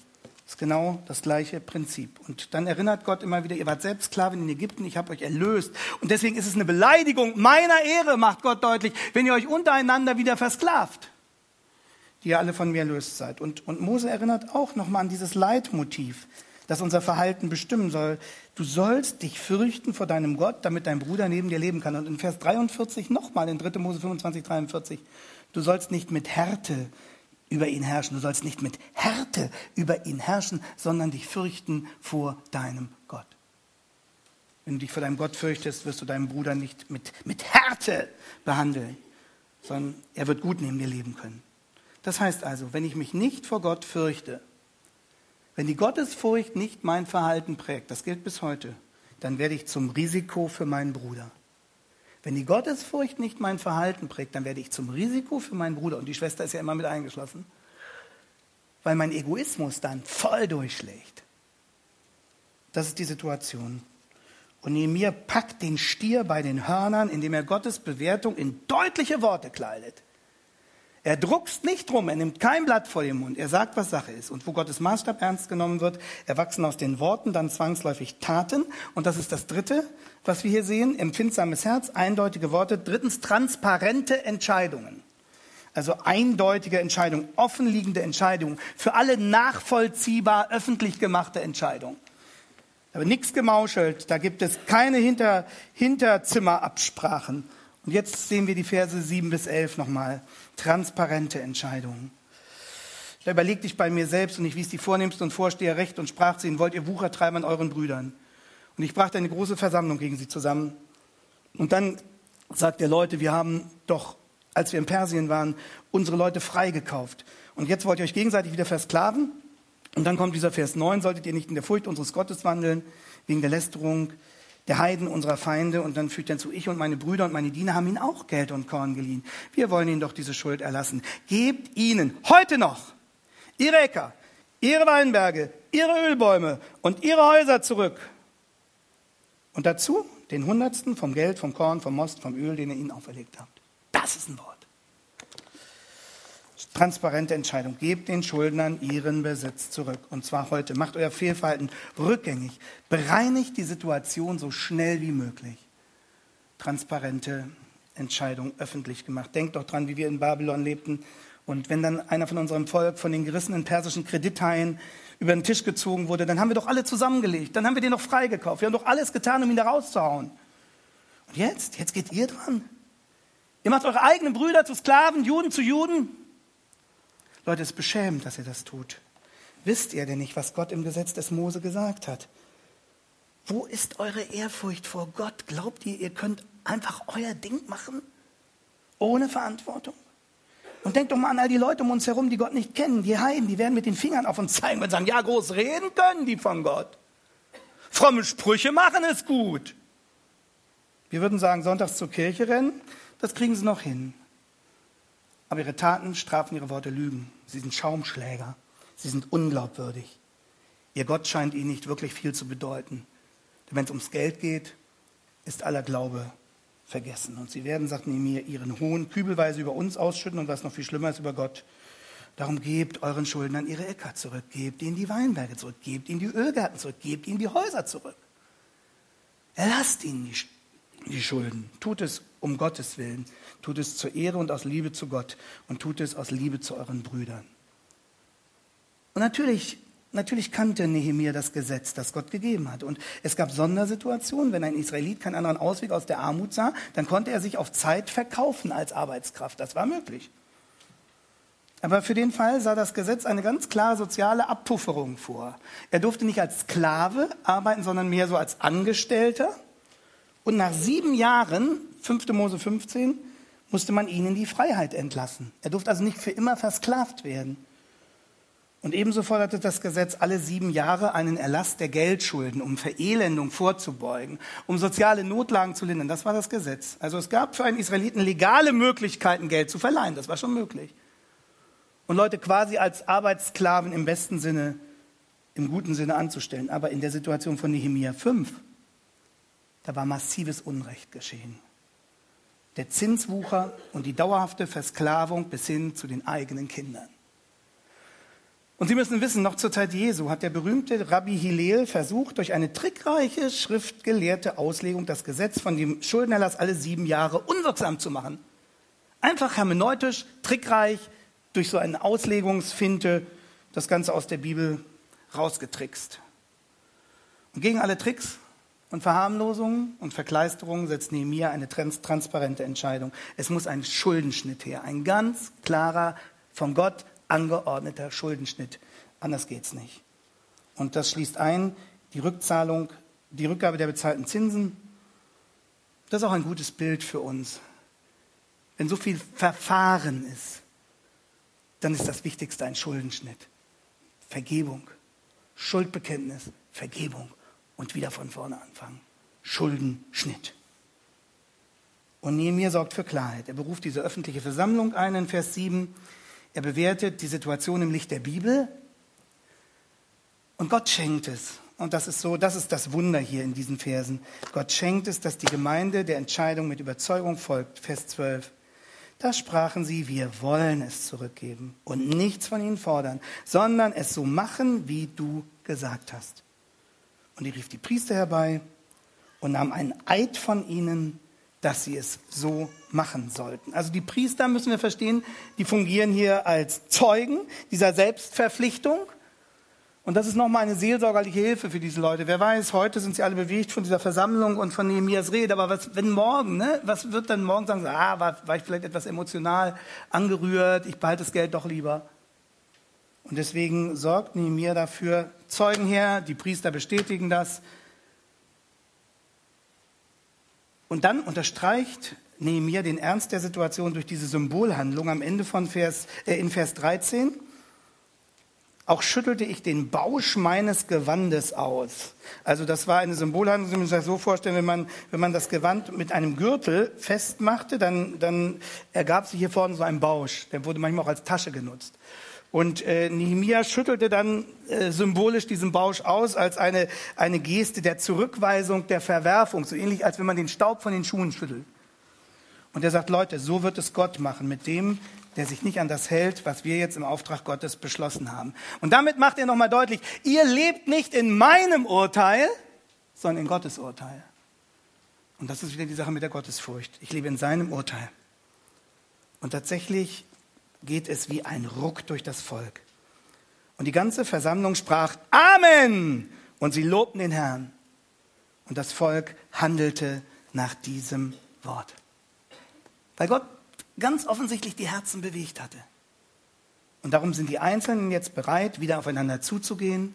Das ist genau das gleiche Prinzip. Und dann erinnert Gott immer wieder, ihr wart selbst Sklaven in Ägypten, ich habe euch erlöst. Und deswegen ist es eine Beleidigung meiner Ehre, macht Gott deutlich, wenn ihr euch untereinander wieder versklavt, die ihr alle von mir erlöst seid. Und Mose erinnert auch nochmal an dieses Leitmotiv, das unser Verhalten bestimmen soll. Du sollst dich fürchten vor deinem Gott, damit dein Bruder neben dir leben kann. Und in Vers 43 nochmal, in 3. Mose 25, 43, du sollst nicht mit Härte über ihn herrschen. Du sollst nicht mit Härte über ihn herrschen, sondern dich fürchten vor deinem Gott. Wenn du dich vor deinem Gott fürchtest, wirst du deinen Bruder nicht mit Härte behandeln, sondern er wird gut neben dir leben können. Das heißt also, wenn ich mich nicht vor Gott fürchte, wenn die Gottesfurcht nicht mein Verhalten prägt, das gilt bis heute, dann werde ich zum Risiko für meinen Bruder. Wenn die Gottesfurcht nicht mein Verhalten prägt, dann werde ich zum Risiko für meinen Bruder. Und die Schwester ist ja immer mit eingeschlossen. Weil mein Egoismus dann voll durchschlägt. Das ist die Situation. Und Nehemia packt den Stier bei den Hörnern, indem er Gottes Bewertung in deutliche Worte kleidet. Er druckst nicht rum, er nimmt kein Blatt vor den Mund, er sagt, was Sache ist. Und wo Gottes Maßstab ernst genommen wird, erwachsen aus den Worten dann zwangsläufig Taten. Und das ist das Dritte, was wir hier sehen, empfindsames Herz, eindeutige Worte. Drittens, transparente Entscheidungen. Also eindeutige Entscheidungen, offenliegende Entscheidungen, für alle nachvollziehbar öffentlich gemachte Entscheidungen. Da wird nichts gemauschelt, da gibt es keine Hinterzimmerabsprachen. Und jetzt sehen wir die Verse 7 bis 11 nochmal. Transparente Entscheidungen. Da überlegte ich bei mir selbst und ich wies die Vornehmsten und Vorsteher recht und sprach zu ihnen, wollt ihr Wucher treiben an euren Brüdern? Und ich brachte eine große Versammlung gegen sie zusammen. Und dann sagt der Leute, wir haben doch, als wir in Persien waren, unsere Leute freigekauft. Und jetzt wollt ihr euch gegenseitig wieder versklaven? Und dann kommt dieser Vers 9, solltet ihr nicht in der Furcht unseres Gottes wandeln, wegen der Lästerung der Heiden unserer Feinde. Und dann fügt er hinzu, ich und meine Brüder und meine Diener haben ihnen auch Geld und Korn geliehen. Wir wollen ihnen doch diese Schuld erlassen. Gebt ihnen heute noch ihre Äcker, ihre Weinberge, ihre Ölbäume und ihre Häuser zurück. Und dazu den Hundertsten vom Geld, vom Korn, vom Most, vom Öl, den ihr ihnen auferlegt habt. Das ist ein Wort. Transparente Entscheidung. Gebt den Schuldnern ihren Besitz zurück. Und zwar heute. Macht euer Fehlverhalten rückgängig. Bereinigt die Situation so schnell wie möglich. Transparente Entscheidung öffentlich gemacht. Denkt doch dran, wie wir in Babylon lebten. Und wenn dann einer von unserem Volk von den gerissenen persischen Kredithaien über den Tisch gezogen wurde, dann haben wir doch alle zusammengelegt. Dann haben wir den noch freigekauft. Wir haben doch alles getan, um ihn da rauszuhauen. Und jetzt geht ihr dran. Ihr macht eure eigenen Brüder zu Sklaven, Juden zu Juden. Leute, es ist beschämend, dass ihr das tut. Wisst ihr denn nicht, was Gott im Gesetz des Mose gesagt hat? Wo ist eure Ehrfurcht vor Gott? Glaubt ihr, ihr könnt einfach euer Ding machen? Ohne Verantwortung? Und denkt doch mal an all die Leute um uns herum, die Gott nicht kennen. Die Heiden, die werden mit den Fingern auf uns zeigen und sagen, ja, groß reden können die von Gott. Fromme Sprüche machen ist gut. Wir würden sagen, sonntags zur Kirche rennen, das kriegen sie noch hin. Aber ihre Taten strafen ihre Worte Lügen. Sie sind Schaumschläger. Sie sind unglaubwürdig. Ihr Gott scheint ihnen nicht wirklich viel zu bedeuten. Denn wenn es ums Geld geht, ist aller Glaube vergessen. Und sie werden, sagt Nehemia, ihren Hohn kübelweise über uns ausschütten und was noch viel schlimmer ist, über Gott. Darum gebt euren Schuldnern ihre Äcker zurück. Gebt ihnen die Weinberge zurück. Gebt ihnen die Ölgärten zurück. Gebt ihnen die Häuser zurück. Erlasst ihnen die Schulden. Tut es um Gottes Willen. Tut es zur Ehre und aus Liebe zu Gott. Und tut es aus Liebe zu euren Brüdern. Und natürlich kannte Nehemia das Gesetz, das Gott gegeben hat. Und es gab Sondersituationen. Wenn ein Israelit keinen anderen Ausweg aus der Armut sah, dann konnte er sich auf Zeit verkaufen als Arbeitskraft. Das war möglich. Aber für den Fall sah das Gesetz eine ganz klare soziale Abpufferung vor. Er durfte nicht als Sklave arbeiten, sondern mehr so als Angestellter. Und nach 7 Jahren, 5. Mose 15, musste man ihn in die Freiheit entlassen. Er durfte also nicht für immer versklavt werden. Und ebenso forderte das Gesetz alle 7 Jahre einen Erlass der Geldschulden, um Verelendung vorzubeugen, um soziale Notlagen zu lindern. Das war das Gesetz. Also es gab für einen Israeliten legale Möglichkeiten, Geld zu verleihen. Das war schon möglich. Und Leute quasi als Arbeitssklaven im besten Sinne, im guten Sinne anzustellen. Aber in der Situation von Nehemia 5, da war massives Unrecht geschehen. Der Zinswucher und die dauerhafte Versklavung bis hin zu den eigenen Kindern. Und Sie müssen wissen, noch zur Zeit Jesu hat der berühmte Rabbi Hillel versucht, durch eine trickreiche, schriftgelehrte Auslegung das Gesetz von dem Schuldenerlass alle 7 Jahre unwirksam zu machen. Einfach hermeneutisch, trickreich, durch so eine Auslegungsfinte das Ganze aus der Bibel rausgetrickst. Und gegen alle Tricks und Verharmlosungen und Verkleisterungen setzt Nehemia eine transparente Entscheidung. Es muss ein Schuldenschnitt her, ein ganz klarer, von Gott angeordneter Schuldenschnitt. Anders geht's nicht. Und das schließt ein die Rückzahlung, die Rückgabe der bezahlten Zinsen. Das ist auch ein gutes Bild für uns. Wenn so viel Verfahren ist, dann ist das Wichtigste ein Schuldenschnitt. Vergebung, Schuldbekenntnis, Vergebung und wieder von vorne anfangen. Schuldenschnitt. Und Nehemia sorgt für Klarheit. Er beruft diese öffentliche Versammlung ein in Vers 7. Er bewertet die Situation im Licht der Bibel. Und Gott schenkt es. Und das ist das Wunder hier in diesen Versen. Gott schenkt es, dass die Gemeinde der Entscheidung mit Überzeugung folgt. Vers 12. Da sprachen sie, wir wollen es zurückgeben und nichts von ihnen fordern, sondern es so machen, wie du gesagt hast. Und er rief die Priester herbei und nahm einen Eid von ihnen, dass sie es so machen sollten. Also die Priester, müssen wir verstehen, die fungieren hier als Zeugen dieser Selbstverpflichtung. Und das ist nochmal eine seelsorgerliche Hilfe für diese Leute. Wer weiß, heute sind sie alle bewegt von dieser Versammlung und von Nehemias Rede. Aber wenn morgen, was wird dann morgen sagen? War ich vielleicht etwas emotional angerührt, ich behalte das Geld doch lieber. Und deswegen sorgt Nehemia dafür, Zeugen her, die Priester bestätigen das. Und dann unterstreicht Nehemia den Ernst der Situation durch diese Symbolhandlung am Ende von in Vers 13. Auch schüttelte ich den Bausch meines Gewandes aus. Also das war eine Symbolhandlung, Sie müssen sich das so vorstellen, wenn man das Gewand mit einem Gürtel festmachte, dann ergab sich hier vorne so ein Bausch. Der wurde manchmal auch als Tasche genutzt. Und Nehemia schüttelte dann symbolisch diesen Bausch aus als eine Geste der Zurückweisung, der Verwerfung, so ähnlich als wenn man den Staub von den Schuhen schüttelt. Und er sagt, Leute, so wird es Gott machen mit dem, der sich nicht an das hält, was wir jetzt im Auftrag Gottes beschlossen haben. Und damit macht er nochmal deutlich, ihr lebt nicht in meinem Urteil, sondern in Gottes Urteil. Und das ist wieder die Sache mit der Gottesfurcht. Ich lebe in seinem Urteil. Und tatsächlich geht es wie ein Ruck durch das Volk. Und die ganze Versammlung sprach Amen! Und sie lobten den Herrn. Und das Volk handelte nach diesem Wort. Weil Gott ganz offensichtlich die Herzen bewegt hatte. Und darum sind die Einzelnen jetzt bereit, wieder aufeinander zuzugehen,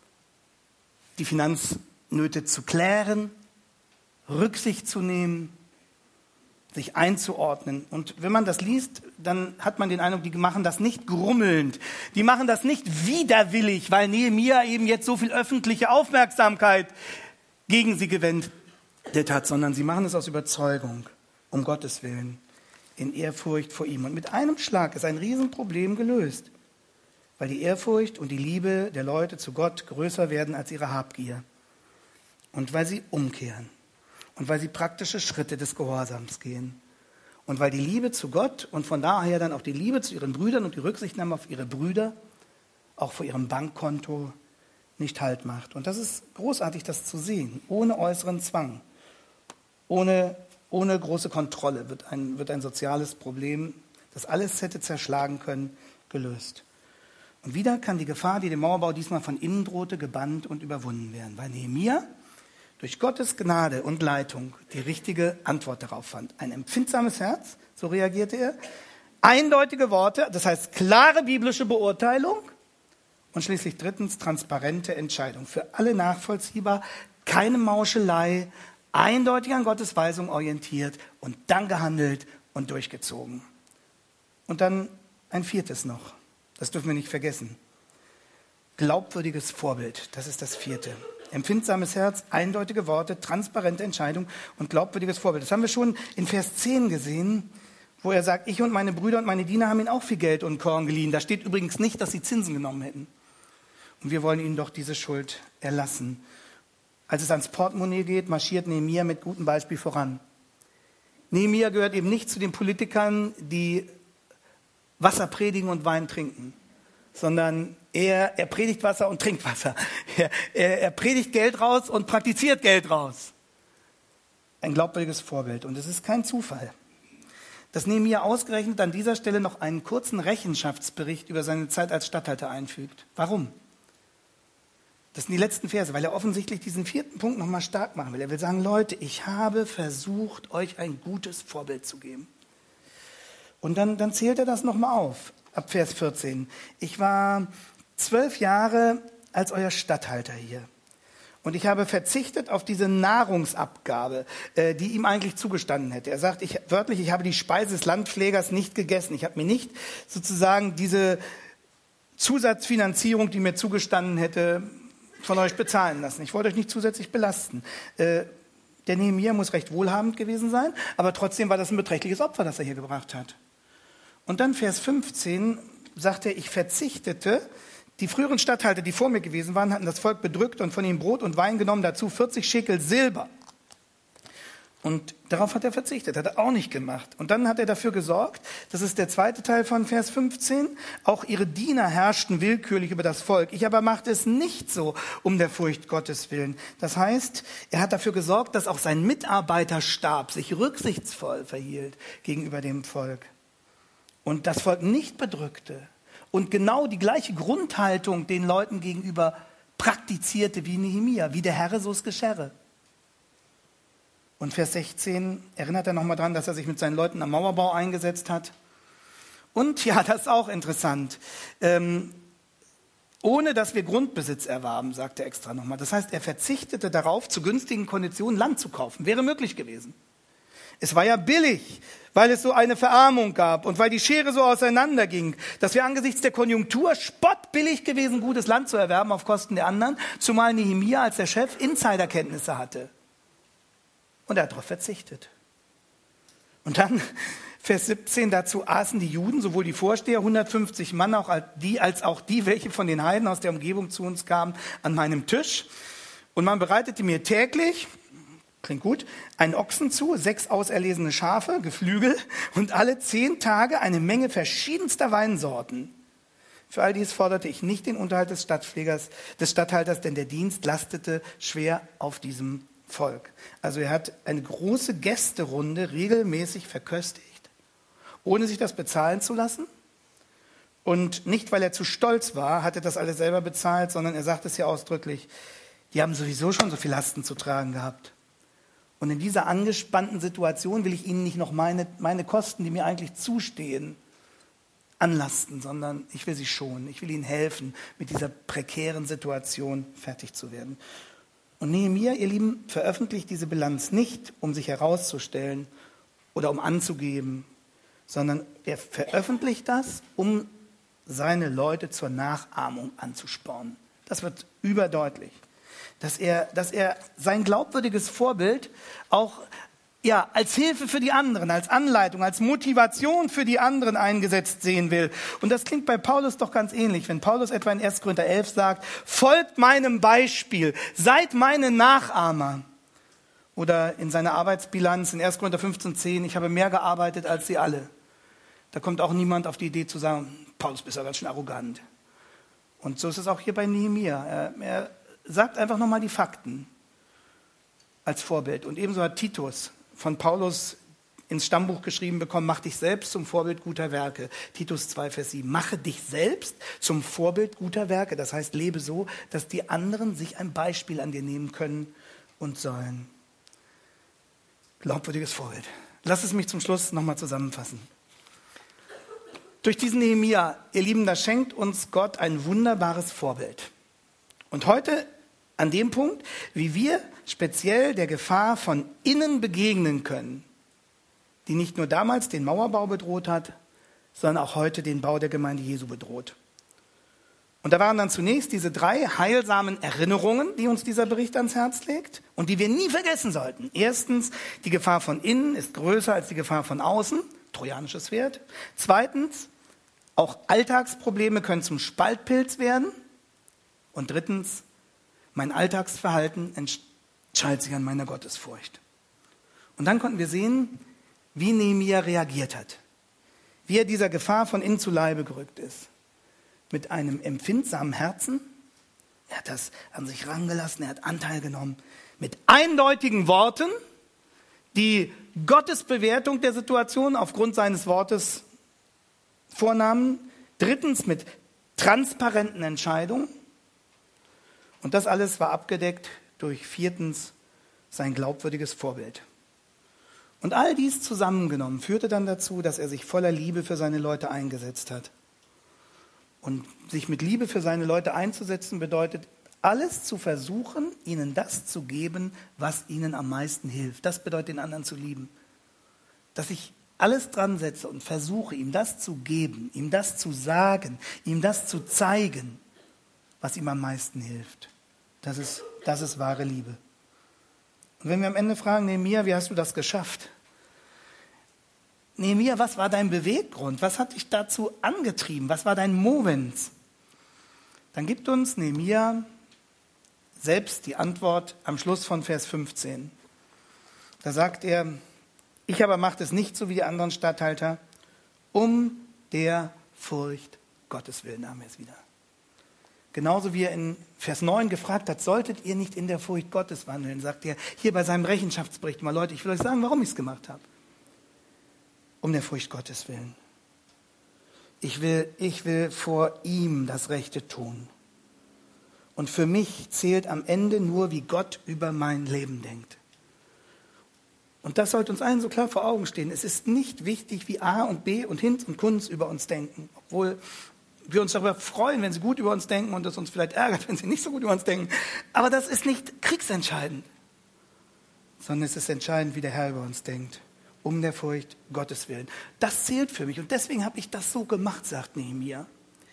die Finanznöte zu klären, Rücksicht zu nehmen, sich einzuordnen. Und wenn man das liest, dann hat man den Eindruck, die machen das nicht grummelnd. Die machen das nicht widerwillig, weil Nehemia eben jetzt so viel öffentliche Aufmerksamkeit gegen sie gewendet hat, sondern sie machen es aus Überzeugung, um Gottes Willen, in Ehrfurcht vor ihm. Und mit einem Schlag ist ein Riesenproblem gelöst, weil die Ehrfurcht und die Liebe der Leute zu Gott größer werden als ihre Habgier. Und weil sie umkehren. Und weil sie praktische Schritte des Gehorsams gehen. Und weil die Liebe zu Gott und von daher dann auch die Liebe zu ihren Brüdern und die Rücksichtnahme auf ihre Brüder auch vor ihrem Bankkonto nicht Halt macht. Und das ist großartig, das zu sehen, ohne äußeren Zwang, ohne große Kontrolle wird ein soziales Problem, das alles hätte zerschlagen können, gelöst. Und wieder kann die Gefahr, die dem Mauerbau diesmal von innen drohte, gebannt und überwunden werden, weil Nehemia durch Gottes Gnade und Leitung die richtige Antwort darauf fand. Ein empfindsames Herz, so reagierte er, eindeutige Worte, das heißt klare biblische Beurteilung und schließlich drittens transparente Entscheidung. Für alle nachvollziehbar, keine Mauschelei, eindeutig an Gottes Weisung orientiert und dann gehandelt und durchgezogen. Und dann ein viertes noch, das dürfen wir nicht vergessen. Glaubwürdiges Vorbild, das ist das vierte. Empfindsames Herz, eindeutige Worte, transparente Entscheidung und glaubwürdiges Vorbild. Das haben wir schon in Vers 10 gesehen, wo er sagt, ich und meine Brüder und meine Diener haben ihnen auch viel Geld und Korn geliehen. Da steht übrigens nicht, dass sie Zinsen genommen hätten. Und wir wollen ihnen doch diese Schuld erlassen. Als es ans Portemonnaie geht, marschiert Nehemia mit gutem Beispiel voran. Nehemia gehört eben nicht zu den Politikern, die Wasser predigen und Wein trinken, sondern er predigt Wasser und trinkt Wasser. Er predigt Geld raus und praktiziert Geld raus. Ein glaubwürdiges Vorbild. Und es ist kein Zufall, dass Nehemia ausgerechnet an dieser Stelle noch einen kurzen Rechenschaftsbericht über seine Zeit als Statthalter einfügt. Warum? Das sind die letzten Verse, weil er offensichtlich diesen 4. Punkt nochmal stark machen will. Er will sagen, Leute, ich habe versucht, euch ein gutes Vorbild zu geben. Und dann zählt er das nochmal auf, ab Vers 14. Ich war 12 Jahre als euer Statthalter hier. Und ich habe verzichtet auf diese Nahrungsabgabe, die ihm eigentlich zugestanden hätte. Er sagt wörtlich, ich habe die Speise des Landpflegers nicht gegessen. Ich habe mir nicht sozusagen diese Zusatzfinanzierung, die mir zugestanden hätte, von euch bezahlen lassen. Ich wollte euch nicht zusätzlich belasten. Der Nehemia muss recht wohlhabend gewesen sein, aber trotzdem war das ein beträchtliches Opfer, das er hier gebracht hat. Und dann Vers 15 sagt er, ich verzichtete. Die früheren Statthalter, die vor mir gewesen waren, hatten das Volk bedrückt und von ihm Brot und Wein genommen, dazu 40 Schekel Silber. Und darauf hat er verzichtet, hat er auch nicht gemacht. Und dann hat er dafür gesorgt, das ist der zweite Teil von Vers 15, auch ihre Diener herrschten willkürlich über das Volk. Ich aber machte es nicht so um der Furcht Gottes willen. Das heißt, er hat dafür gesorgt, dass auch sein Mitarbeiterstab sich rücksichtsvoll verhielt gegenüber dem Volk. Und das Volk nicht bedrückte. Und genau die gleiche Grundhaltung den Leuten gegenüber praktizierte wie Nehemia, wie der Herr, so es geschäre. Und Vers 16 erinnert er nochmal daran, dass er sich mit seinen Leuten am Mauerbau eingesetzt hat. Und ja, das ist auch interessant. Ohne dass wir Grundbesitz erwarben, sagt er extra nochmal. Das heißt, er verzichtete darauf, zu günstigen Konditionen Land zu kaufen. Wäre möglich gewesen. Es war ja billig, weil es so eine Verarmung gab und weil die Schere so auseinanderging, dass wir angesichts der Konjunktur spottbillig gewesen, gutes Land zu erwerben auf Kosten der anderen, zumal Nehemia als der Chef Insiderkenntnisse hatte. Und er hat darauf verzichtet. Und dann, Vers 17, dazu aßen die Juden, sowohl die Vorsteher, 150 Mann, als auch die, welche von den Heiden aus der Umgebung zu uns kamen, an meinem Tisch. Und man bereitete mir täglich, klingt gut, einen Ochsen zu, 6 auserlesene Schafe, Geflügel und alle 10 Tage eine Menge verschiedenster Weinsorten. Für all dies forderte ich nicht den Unterhalt des Statthalters, denn der Dienst lastete schwer auf diesem Volk. Also er hat eine große Gästerunde regelmäßig verköstigt, ohne sich das bezahlen zu lassen. Und nicht, weil er zu stolz war, hat er das alles selber bezahlt, sondern er sagt es ja ausdrücklich, die haben sowieso schon so viel Lasten zu tragen gehabt. Und in dieser angespannten Situation will ich ihnen nicht noch meine Kosten, die mir eigentlich zustehen, anlasten, sondern ich will sie schonen. Ich will ihnen helfen, mit dieser prekären Situation fertig zu werden. Und Nehemia, ihr Lieben, veröffentlicht diese Bilanz nicht, um sich herauszustellen oder um anzugeben, sondern er veröffentlicht das, um seine Leute zur Nachahmung anzuspornen. Das wird überdeutlich. Dass er sein glaubwürdiges Vorbild auch als Hilfe für die anderen, als Anleitung, als Motivation für die anderen eingesetzt sehen will. Und das klingt bei Paulus doch ganz ähnlich. Wenn Paulus etwa in 1. Korinther 11 sagt, folgt meinem Beispiel, seid meine Nachahmer. Oder in seiner Arbeitsbilanz in 1. Korinther 15,10, ich habe mehr gearbeitet als sie alle. Da kommt auch niemand auf die Idee zu sagen, Paulus, bist ja ganz schön arrogant. Und so ist es auch hier bei Nehemia. Er sagt einfach nochmal die Fakten als Vorbild. Und ebenso hat Titus von Paulus ins Stammbuch geschrieben bekommen, mach dich selbst zum Vorbild guter Werke. Titus 2, Vers 7. Mache dich selbst zum Vorbild guter Werke. Das heißt, lebe so, dass die anderen sich ein Beispiel an dir nehmen können und sollen. Glaubwürdiges Vorbild. Lass es mich zum Schluss nochmal zusammenfassen. Durch diesen Nehemia, ihr Lieben, da schenkt uns Gott ein wunderbares Vorbild. Und heute an dem Punkt, wie wir speziell der Gefahr von innen begegnen können, die nicht nur damals den Mauerbau bedroht hat, sondern auch heute den Bau der Gemeinde Jesu bedroht. Und da waren dann zunächst diese 3 heilsamen Erinnerungen, die uns dieser Bericht ans Herz legt und die wir nie vergessen sollten. Erstens, die Gefahr von innen ist größer als die Gefahr von außen, trojanisches Schwert. Zweitens, auch Alltagsprobleme können zum Spaltpilz werden. Und drittens, mein Alltagsverhalten entscheidet sich an meiner Gottesfurcht. Und dann konnten wir sehen, wie Nehemia reagiert hat. Wie er dieser Gefahr von innen zu Leibe gerückt ist. mit einem empfindsamen Herzen. Er hat das an sich rangelassen, er hat Anteil genommen. Mit eindeutigen Worten, die Gottes Bewertung der Situation aufgrund seines Wortes vornahmen. Drittens mit transparenten Entscheidungen. Und das alles war abgedeckt durch viertens sein glaubwürdiges Vorbild. Und all dies zusammengenommen führte dann dazu, dass er sich voller Liebe für seine Leute eingesetzt hat. Und sich mit Liebe für seine Leute einzusetzen bedeutet, alles zu versuchen, ihnen das zu geben, was ihnen am meisten hilft. Das bedeutet, den anderen zu lieben. Dass ich alles dran setze und versuche, ihm das zu geben, ihm das zu sagen, ihm das zu zeigen, was ihm am meisten hilft. Das ist wahre Liebe. Und wenn wir am Ende fragen, Nehemia, wie hast du das geschafft? Nehemia, was war dein Beweggrund? Was hat dich dazu angetrieben? Was war dein Moment? Dann gibt uns Nehemia selbst die Antwort am Schluss von Vers 15. Da sagt er, ich aber mache es nicht so wie die anderen Statthalter, um der Furcht Gottes willen, nahm er es wieder. Genauso wie er in Vers 9 gefragt hat, solltet ihr nicht in der Furcht Gottes wandeln, sagt er hier bei seinem Rechenschaftsbericht mal, Leute, ich will euch sagen, warum ich es gemacht habe. Um der Furcht Gottes willen. Ich will vor ihm das Rechte tun. Und für mich zählt am Ende nur, wie Gott über mein Leben denkt. Und das sollte uns allen so klar vor Augen stehen. Es ist nicht wichtig, wie A und B und Hinz und Kunz über uns denken. Obwohl wir uns darüber freuen, wenn sie gut über uns denken und es uns vielleicht ärgert, wenn sie nicht so gut über uns denken. Aber das ist nicht kriegsentscheidend, sondern es ist entscheidend, wie der Herr über uns denkt. Um der Furcht Gottes willen. Das zählt für mich und deswegen habe ich das so gemacht, sagt Nehemia.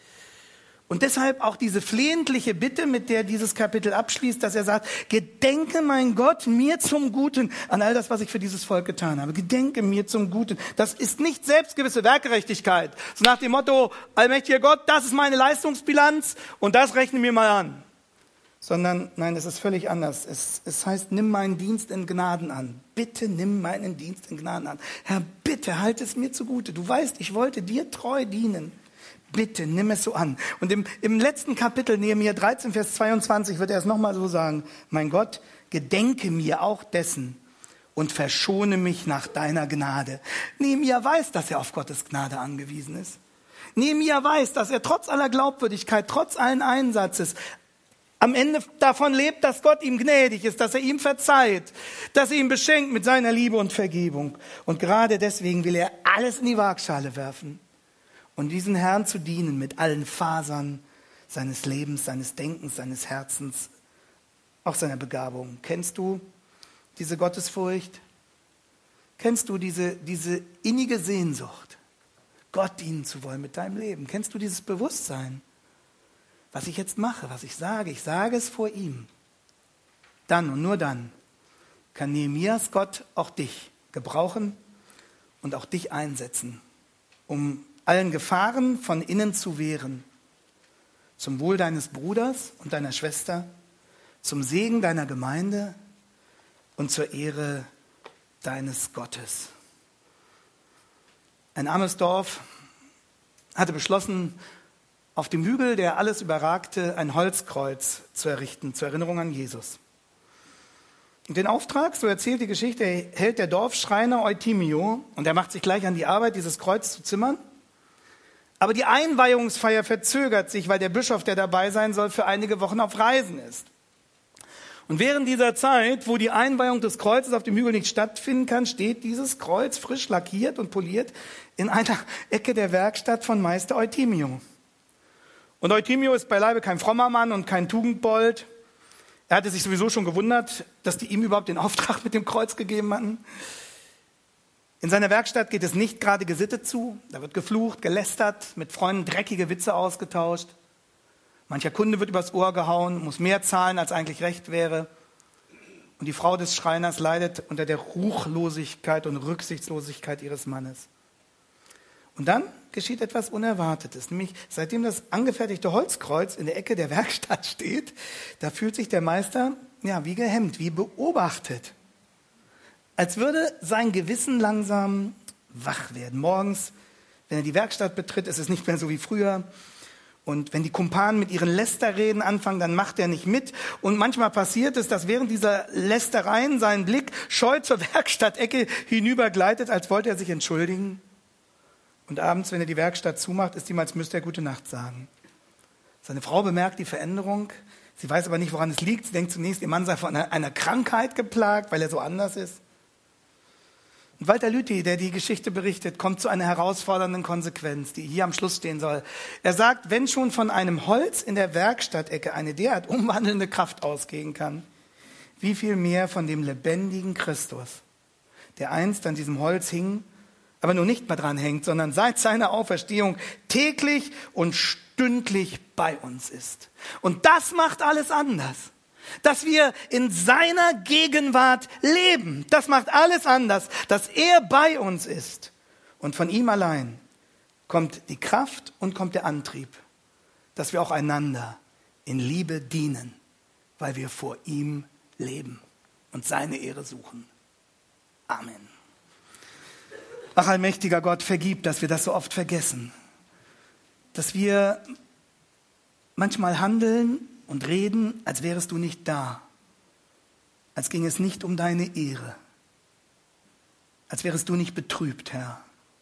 Und deshalb auch diese flehentliche Bitte, mit der dieses Kapitel abschließt, dass er sagt, gedenke mein Gott mir zum Guten an all das, was ich für dieses Volk getan habe. Gedenke mir zum Guten. Das ist nicht selbstgewisse Werkgerechtigkeit. So nach dem Motto, allmächtiger Gott, das ist meine Leistungsbilanz und das rechne mir mal an. Sondern, nein, es ist völlig anders. Es heißt, nimm meinen Dienst in Gnaden an. Bitte nimm meinen Dienst in Gnaden an. Herr, bitte, halt es mir zugute. Du weißt, ich wollte dir treu dienen. Bitte, nimm es so an. Und im letzten Kapitel, Nehemia 13, Vers 22, wird er es nochmal so sagen. Mein Gott, gedenke mir auch dessen und verschone mich nach deiner Gnade. Nehemia weiß, dass er auf Gottes Gnade angewiesen ist. Nehemia weiß, dass er trotz aller Glaubwürdigkeit, trotz allen Einsatzes, am Ende davon lebt, dass Gott ihm gnädig ist, dass er ihm verzeiht, dass er ihn beschenkt mit seiner Liebe und Vergebung. Und gerade deswegen will er alles in die Waagschale werfen und diesen Herrn zu dienen mit allen Fasern seines Lebens, seines Denkens, seines Herzens, auch seiner Begabung. Kennst du diese Gottesfurcht? Kennst du diese innige Sehnsucht, Gott dienen zu wollen mit deinem Leben? Kennst du dieses Bewusstsein? Was ich jetzt mache, was ich sage es vor ihm. Dann und nur dann kann Nehemias Gott auch dich gebrauchen und auch dich einsetzen, um allen Gefahren von innen zu wehren. Zum Wohl deines Bruders und deiner Schwester, zum Segen deiner Gemeinde und zur Ehre deines Gottes. Ein armes Dorf hatte beschlossen, auf dem Hügel, der alles überragte, ein Holzkreuz zu errichten, zur Erinnerung an Jesus. Und den Auftrag, so erzählt die Geschichte, hält der Dorfschreiner Eutimio und er macht sich gleich an die Arbeit, dieses Kreuz zu zimmern. Aber die Einweihungsfeier verzögert sich, weil der Bischof, der dabei sein soll, für einige Wochen auf Reisen ist. Und während dieser Zeit, wo die Einweihung des Kreuzes auf dem Hügel nicht stattfinden kann, steht dieses Kreuz frisch lackiert und poliert in einer Ecke der Werkstatt von Meister Eutimio. Und Eutimio ist beileibe kein frommer Mann und kein Tugendbold. Er hatte sich sowieso schon gewundert, dass die ihm überhaupt den Auftrag mit dem Kreuz gegeben hatten. In seiner Werkstatt geht es nicht gerade gesittet zu. Da wird geflucht, gelästert, mit Freunden dreckige Witze ausgetauscht. Mancher Kunde wird übers Ohr gehauen, muss mehr zahlen, als eigentlich recht wäre. Und die Frau des Schreiners leidet unter der Ruchlosigkeit und Rücksichtslosigkeit ihres Mannes. Und dann geschieht etwas Unerwartetes, nämlich seitdem das angefertigte Holzkreuz in der Ecke der Werkstatt steht, da fühlt sich der Meister wie gehemmt, wie beobachtet. Als würde sein Gewissen langsam wach werden. Morgens, wenn er die Werkstatt betritt, ist es nicht mehr so wie früher. Und wenn die Kumpanen mit ihren Lästerreden anfangen, dann macht er nicht mit. Und manchmal passiert es, dass während dieser Lästereien sein Blick scheu zur Werkstattecke hinübergleitet, als wollte er sich entschuldigen. Und abends, wenn er die Werkstatt zumacht, ist ihm, als müsste er Gute Nacht sagen. Seine Frau bemerkt die Veränderung. Sie weiß aber nicht, woran es liegt. Sie denkt zunächst, ihr Mann sei von einer Krankheit geplagt, weil er so anders ist. Und Walter Lüthi, der die Geschichte berichtet, kommt zu einer herausfordernden Konsequenz, die hier am Schluss stehen soll. Er sagt, wenn schon von einem Holz in der Werkstattecke eine derart umwandelnde Kraft ausgehen kann, wie viel mehr von dem lebendigen Christus, der einst an diesem Holz hing, aber nun nicht mehr dran hängt, sondern seit seiner Auferstehung täglich und stündlich bei uns ist. Und das macht alles anders. Dass wir in seiner Gegenwart leben, das macht alles anders, dass er bei uns ist. Und von ihm allein kommt die Kraft und kommt der Antrieb, dass wir auch einander in Liebe dienen, weil wir vor ihm leben und seine Ehre suchen. Amen. Ach, allmächtiger Gott, vergib, dass wir das so oft vergessen. Dass wir manchmal handeln und reden, als wärest du nicht da. Als ging es nicht um deine Ehre. Als wärest du nicht betrübt, Herr,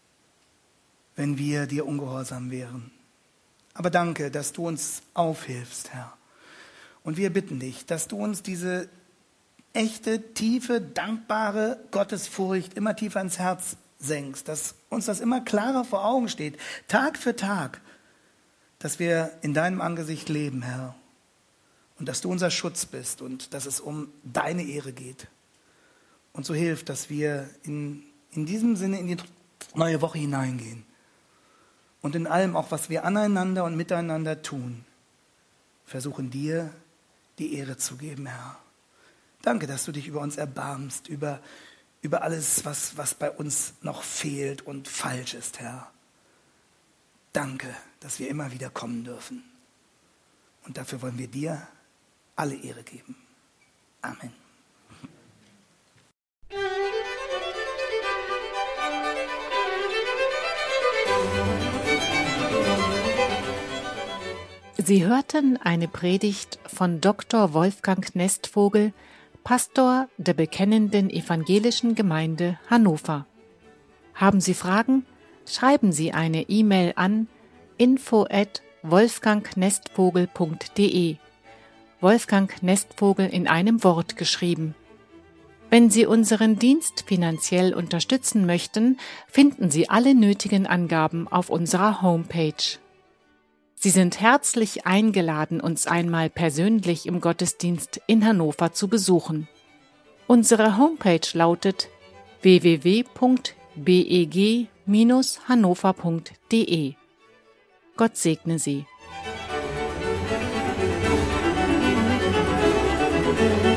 wenn wir dir ungehorsam wären. Aber danke, dass du uns aufhilfst, Herr. Und wir bitten dich, dass du uns diese echte, tiefe, dankbare Gottesfurcht immer tiefer ins Herz senkst, dass uns das immer klarer vor Augen steht, Tag für Tag, dass wir in deinem Angesicht leben, Herr. Und dass du unser Schutz bist und dass es um deine Ehre geht. Und so hilft, dass wir in diesem Sinne in die neue Woche hineingehen. Und in allem auch, was wir aneinander und miteinander tun, versuchen dir die Ehre zu geben, Herr. Danke, dass du dich über uns erbarmst, über alles, was bei uns noch fehlt und falsch ist, Herr. Danke, dass wir immer wieder kommen dürfen. Und dafür wollen wir dir alle Ehre geben. Amen. Sie hörten eine Predigt von Dr. Wolfgang Nestvogel, Pastor der Bekennenden Evangelischen Gemeinde Hannover. Haben Sie Fragen? Schreiben Sie eine E-Mail an info@wolfgangnestvogel.de. Wolfgang Nestvogel in einem Wort geschrieben. Wenn Sie unseren Dienst finanziell unterstützen möchten, finden Sie alle nötigen Angaben auf unserer Homepage. Sie sind herzlich eingeladen, uns einmal persönlich im Gottesdienst in Hannover zu besuchen. Unsere Homepage lautet www.beg-hannover.de. Gott segne Sie.